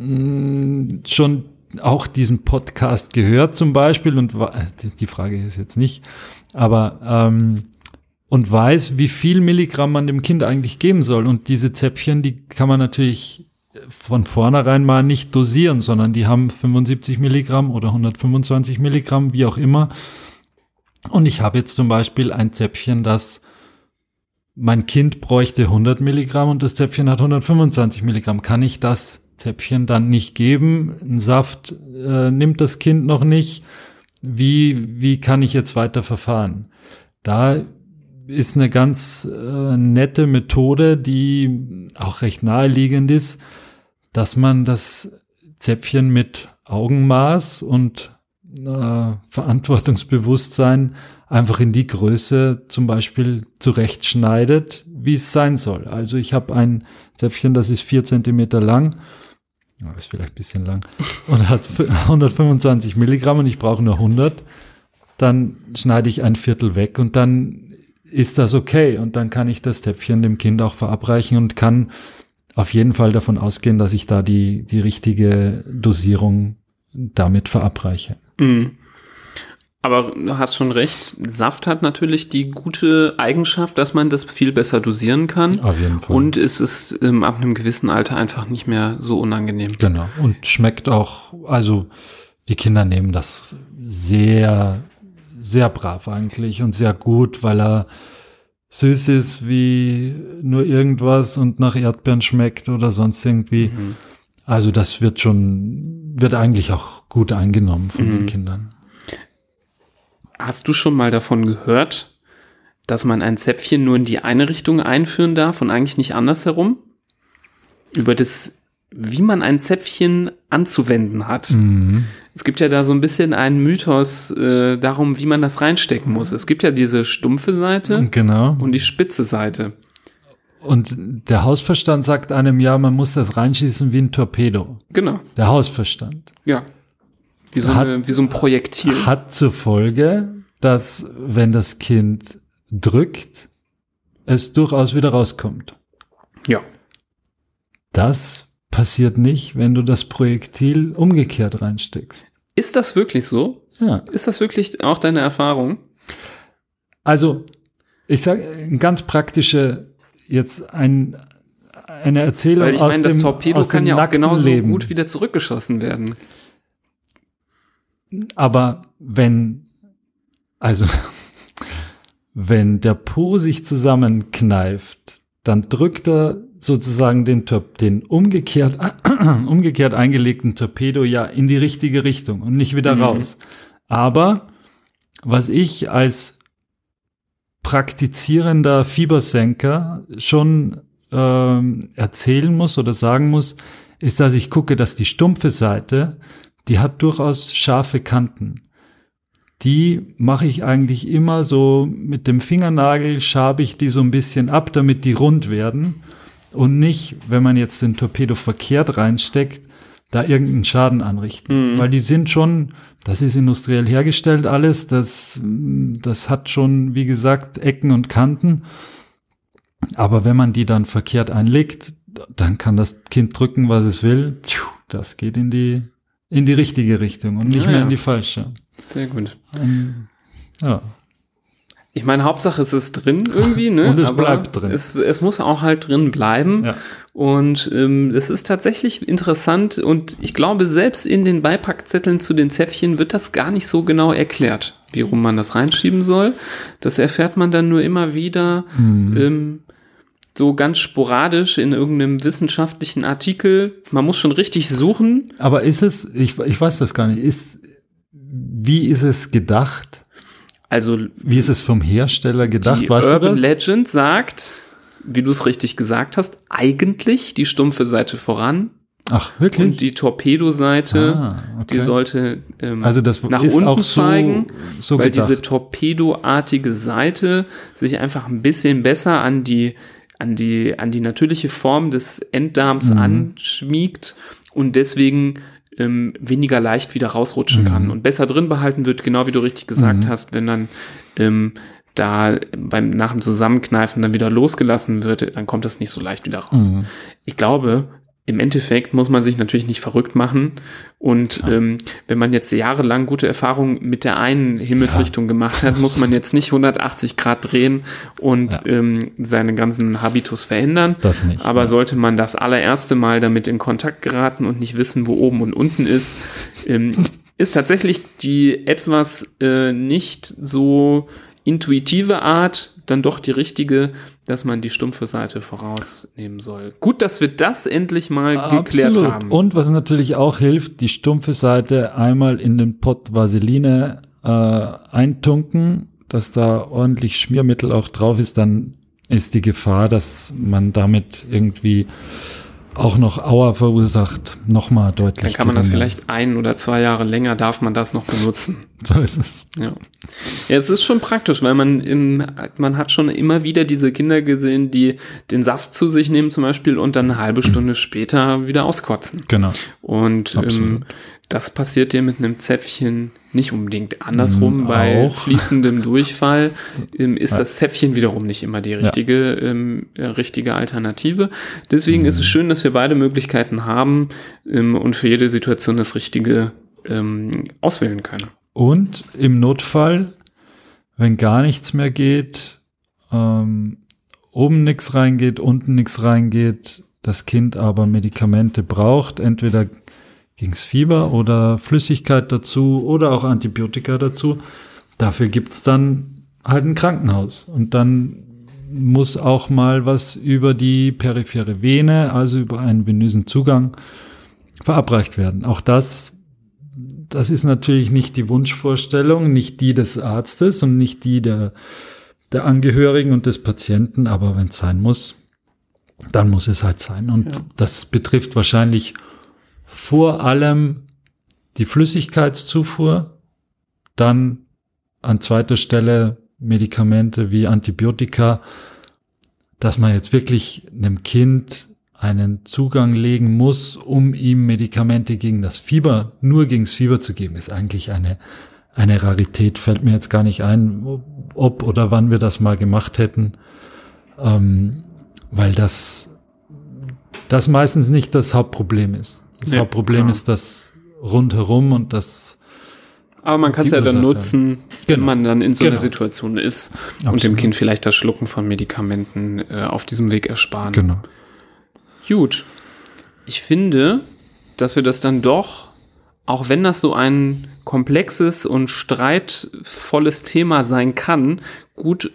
schon auch diesen Podcast gehört zum Beispiel und die Frage ist jetzt nicht, aber und weiß, wie viel Milligramm man dem Kind eigentlich geben soll. Und diese Zäpfchen, die kann man natürlich von vornherein mal nicht dosieren, sondern die haben 75 Milligramm oder 125 Milligramm, wie auch immer. Und ich habe jetzt zum Beispiel ein Zäpfchen, das mein Kind bräuchte 100 Milligramm und das Zäpfchen hat 125 Milligramm. Kann ich das Zäpfchen dann nicht geben? Ein Saft nimmt das Kind noch nicht. Wie kann ich jetzt weiter verfahren? Da ist eine ganz nette Methode, die auch recht naheliegend ist, dass man das Zäpfchen mit Augenmaß und Verantwortungsbewusstsein einfach in die Größe zum Beispiel zurechtschneidet, wie es sein soll. Also ich habe ein Zäpfchen, das ist 4 Zentimeter lang, ist vielleicht ein bisschen lang, und hat 125 Milligramm und ich brauche nur 100, dann schneide ich ein Viertel weg und dann ist das okay und dann kann ich das Zäpfchen dem Kind auch verabreichen und kann auf jeden Fall davon ausgehen, dass ich da die richtige Dosierung damit verabreiche. Mhm. Aber du hast schon recht, Saft hat natürlich die gute Eigenschaft, dass man das viel besser dosieren kann. Auf jeden Fall. Und es ist ab einem gewissen Alter einfach nicht mehr so unangenehm. Genau. Und schmeckt auch, also die Kinder nehmen das sehr, sehr brav eigentlich und sehr gut, weil er süß ist wie nur irgendwas und nach Erdbeeren schmeckt oder sonst irgendwie. Mhm. Also das wird eigentlich auch gut eingenommen von den Kindern. Hast du schon mal davon gehört, dass man ein Zäpfchen nur in die eine Richtung einführen darf und eigentlich nicht andersherum? Über das, wie man ein Zäpfchen anzuwenden hat. Mhm. Es gibt ja da so ein bisschen einen Mythos darum, wie man das reinstecken muss. Es gibt ja diese stumpfe Seite genau. und die spitze Seite. Und der Hausverstand sagt einem, ja, man muss das reinschießen wie ein Torpedo. Genau. Der Hausverstand. Ja. Wie so ein Projektil. Hat zur Folge, dass, wenn das Kind drückt, es durchaus wieder rauskommt. Ja. Das passiert nicht, wenn du das Projektil umgekehrt reinsteckst. Ist das wirklich so? Ja. Ist das wirklich auch deine Erfahrung? Also, ich sage eine ganz praktische, jetzt eine Erzählung Weil ich meine, das Torpedo kann ja auch genauso Leben. gut wieder zurückgeschossen werden. Aber wenn der Po sich zusammenkneift, dann drückt er sozusagen den umgekehrt eingelegten Torpedo ja in die richtige Richtung und nicht wieder raus. Aber was ich als praktizierender Fiebersenker schon erzählen muss oder sagen muss, ist, dass ich gucke, dass die stumpfe Seite, die hat durchaus scharfe Kanten. Die mache ich eigentlich immer so mit dem Fingernagel, schabe ich die so ein bisschen ab, damit die rund werden und nicht, wenn man jetzt den Torpedo verkehrt reinsteckt, da irgendeinen Schaden anrichten. Weil die sind schon, das ist industriell hergestellt alles, das hat schon, wie gesagt, Ecken und Kanten. Aber wenn man die dann verkehrt einlegt, dann kann das Kind drücken, was es will. Das geht in die richtige Richtung und nicht mehr in die falsche. Sehr gut. Ja. Ich meine, Hauptsache es ist drin irgendwie, ne? Und es aber bleibt drin. Es muss auch halt drin bleiben. Ja. Und es ist tatsächlich interessant und ich glaube, selbst in den Beipackzetteln zu den Zäpfchen wird das gar nicht so genau erklärt, wie rum man das reinschieben soll. Das erfährt man dann nur immer wieder so ganz sporadisch in irgendeinem wissenschaftlichen Artikel. Man muss schon richtig suchen. Aber ist es, ich weiß das gar nicht, wie ist es gedacht? Also, wie ist es vom Hersteller gedacht? Die weißt Urban du das? Legend sagt, wie du es richtig gesagt hast, eigentlich die stumpfe Seite voran. Ach, wirklich? Und die Torpedoseite, die sollte also das nach ist unten auch so, zeigen, so weil gedacht. diese torpedoartige Seite sich einfach ein bisschen besser an die natürliche Form des Enddarms anschmiegt und deswegen weniger leicht wieder rausrutschen kann und besser drin behalten wird, genau wie du richtig gesagt hast, wenn dann da nach dem Zusammenkneifen dann wieder losgelassen wird, dann kommt das nicht so leicht wieder raus. Ich glaube, im Endeffekt muss man sich natürlich nicht verrückt machen und wenn man jetzt jahrelang gute Erfahrungen mit der einen Himmelsrichtung gemacht hat, muss man jetzt nicht 180 Grad drehen und seinen ganzen Habitus verändern. Das nicht. Aber sollte man das allererste Mal damit in Kontakt geraten und nicht wissen, wo oben und unten ist, ist tatsächlich die etwas nicht so intuitive Art dann doch die richtige, dass man die stumpfe Seite vorausnehmen soll. Gut, dass wir das endlich mal geklärt haben. Und was natürlich auch hilft, die stumpfe Seite einmal in den Pott Vaseline eintunken, dass da ordentlich Schmiermittel auch drauf ist, dann ist die Gefahr, dass man damit irgendwie auch noch Aua verursacht, nochmal deutlich. Dann kann man das vielleicht 1 oder 2 Jahre länger, darf man das noch benutzen. So ist es. Ja, es ist schon praktisch, weil man hat schon immer wieder diese Kinder gesehen, die den Saft zu sich nehmen zum Beispiel und dann eine halbe Stunde später wieder auskotzen. Genau. Und das passiert dir mit einem Zäpfchen nicht unbedingt. Andersrum, bei fließendem Durchfall ist das Zäpfchen wiederum nicht immer die richtige Alternative. Deswegen ist es schön, dass wir beide Möglichkeiten haben und für jede Situation das Richtige auswählen können. Und im Notfall, wenn gar nichts mehr geht, oben nichts reingeht, unten nichts reingeht, das Kind aber Medikamente braucht, entweder gegen's Fieber oder Flüssigkeit dazu oder auch Antibiotika dazu, dafür gibt's dann halt ein Krankenhaus. Und dann muss auch mal was über die periphere Vene, also über einen venösen Zugang, verabreicht werden. Auch das ist natürlich nicht die Wunschvorstellung, nicht die des Arztes und nicht die der Angehörigen und des Patienten, aber wenn es sein muss, dann muss es halt sein. Und das betrifft wahrscheinlich vor allem die Flüssigkeitszufuhr, dann an zweiter Stelle Medikamente wie Antibiotika, dass man jetzt wirklich einem Kind einen Zugang legen muss, um ihm Medikamente gegen das Fieber, nur gegen das Fieber zu geben, ist eigentlich eine Rarität. Fällt mir jetzt gar nicht ein, ob oder wann wir das mal gemacht hätten, weil das meistens nicht das Hauptproblem ist. Das Hauptproblem ist das rundherum und das. Aber man kann es ja dann nutzen, wenn man dann in so einer Situation ist und dem Kind vielleicht das Schlucken von Medikamenten auf diesem Weg ersparen. Genau. Gut. Ich finde, dass wir das dann doch, auch wenn das so ein komplexes und streitvolles Thema sein kann, gut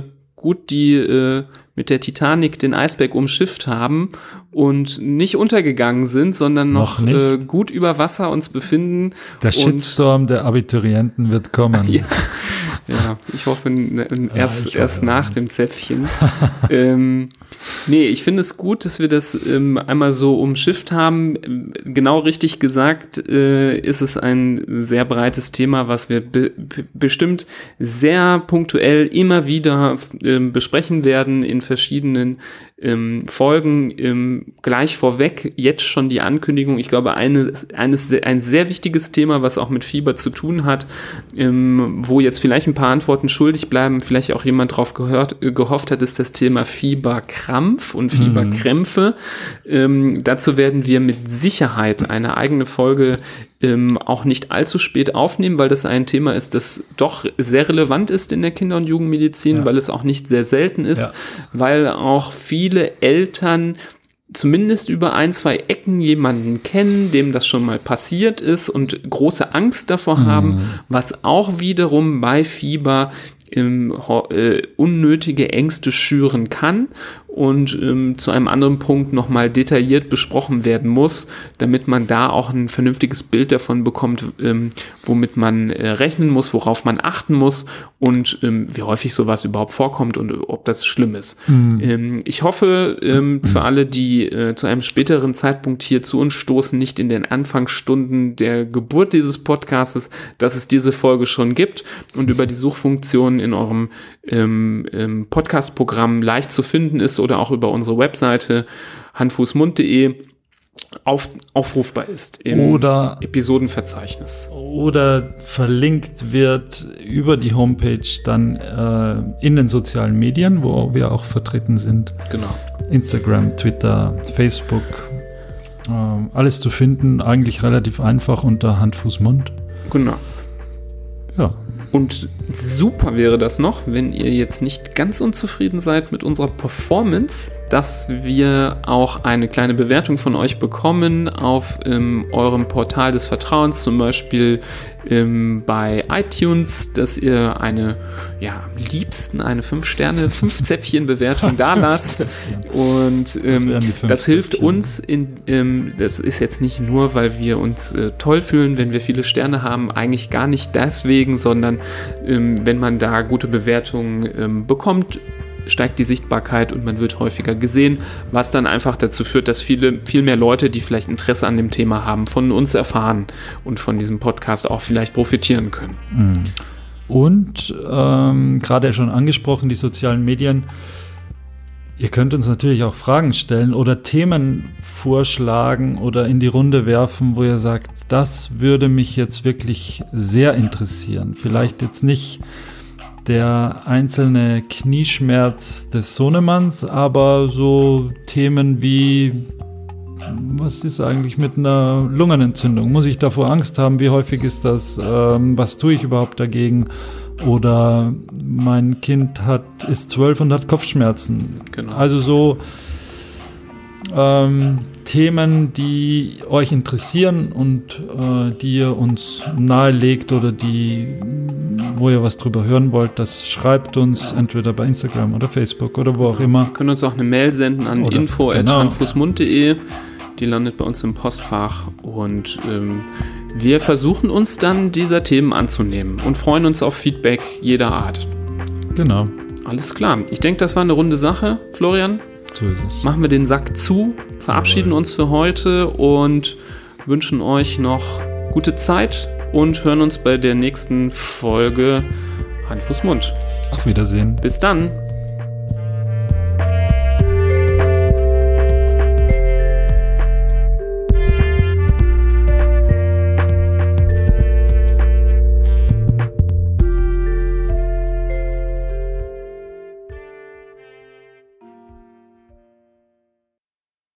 die mit der Titanic den Eisberg umschifft haben und nicht untergegangen sind, sondern noch gut über Wasser uns befinden. Der Shitstorm der Abiturienten wird kommen. Ja, ich hoffe erst nach dem Zäpfchen. Nee, ich finde es gut, dass wir das einmal so umschifft haben. Genau richtig gesagt ist es ein sehr breites Thema, was wir bestimmt sehr punktuell immer wieder besprechen werden in verschiedenen Folgen. Gleich vorweg jetzt schon die Ankündigung. Ich glaube, ein sehr wichtiges Thema, was auch mit Fieber zu tun hat, wo jetzt vielleicht ein paar Antworten schuldig bleiben, vielleicht auch jemand drauf gehofft hat, ist das Thema Fieberkrampf und Fieberkrämpfe. Dazu werden wir mit Sicherheit eine eigene Folge auch nicht allzu spät aufnehmen, weil das ein Thema ist, das doch sehr relevant ist in der Kinder- und Jugendmedizin, weil es auch nicht sehr selten ist, weil auch viele Eltern zumindest über 1-2 Ecken jemanden kennen, dem das schon mal passiert ist und große Angst davor haben, was auch wiederum bei Fieber unnötige Ängste schüren kann und zu einem anderen Punkt nochmal detailliert besprochen werden muss, damit man da auch ein vernünftiges Bild davon bekommt, womit man rechnen muss, worauf man achten muss und wie häufig sowas überhaupt vorkommt und ob das schlimm ist. Ich hoffe, für alle, die zu einem späteren Zeitpunkt hier zu uns stoßen, nicht in den Anfangsstunden der Geburt dieses Podcastes, dass es diese Folge schon gibt und über die Suchfunktion in eurem Podcast-Programm leicht zu finden ist oder auch über unsere Webseite handfußmund.de aufrufbar ist im Episodenverzeichnis. Oder verlinkt wird über die Homepage dann in den sozialen Medien, wo wir auch vertreten sind. Genau. Instagram, Twitter, Facebook, alles zu finden, eigentlich relativ einfach unter Hand, Fuß, Mund. Genau. Ja. Und super wäre das noch, wenn ihr jetzt nicht ganz unzufrieden seid mit unserer Performance, dass wir auch eine kleine Bewertung von euch bekommen auf eurem Portal des Vertrauens, zum Beispiel bei iTunes, dass ihr am liebsten eine 5-Zäpfchen-Bewertung da lasst. Und das hilft uns, das ist jetzt nicht nur, weil wir uns toll fühlen, wenn wir viele Sterne haben, eigentlich gar nicht deswegen, sondern wenn man da gute Bewertungen bekommt, steigt die Sichtbarkeit und man wird häufiger gesehen, was dann einfach dazu führt, dass viel mehr Leute, die vielleicht Interesse an dem Thema haben, von uns erfahren und von diesem Podcast auch vielleicht profitieren können. Und gerade schon angesprochen, die sozialen Medien. Ihr könnt uns natürlich auch Fragen stellen oder Themen vorschlagen oder in die Runde werfen, wo ihr sagt, das würde mich jetzt wirklich sehr interessieren. Vielleicht jetzt nicht der einzelne Knieschmerz des Sohnemanns, aber so Themen wie, was ist eigentlich mit einer Lungenentzündung? Muss ich davor Angst haben? Wie häufig ist das? Was tue ich überhaupt dagegen? Oder mein Kind ist 12 und hat Kopfschmerzen. Genau. Also so Themen, die euch interessieren und die ihr uns nahelegt oder wo ihr was drüber hören wollt, das schreibt uns entweder bei Instagram oder Facebook oder wo auch immer. Ihr könnt uns auch eine Mail senden an info@handfußmund.de. Die landet bei uns im Postfach und wir versuchen uns dann dieser Themen anzunehmen und freuen uns auf Feedback jeder Art. Genau. Alles klar. Ich denke, das war eine runde Sache, Florian. So ist es. Machen wir den Sack zu, verabschieden uns für heute und wünschen euch noch gute Zeit und hören uns bei der nächsten Folge Hand, Fuß, Mund. Auf Wiedersehen. Bis dann.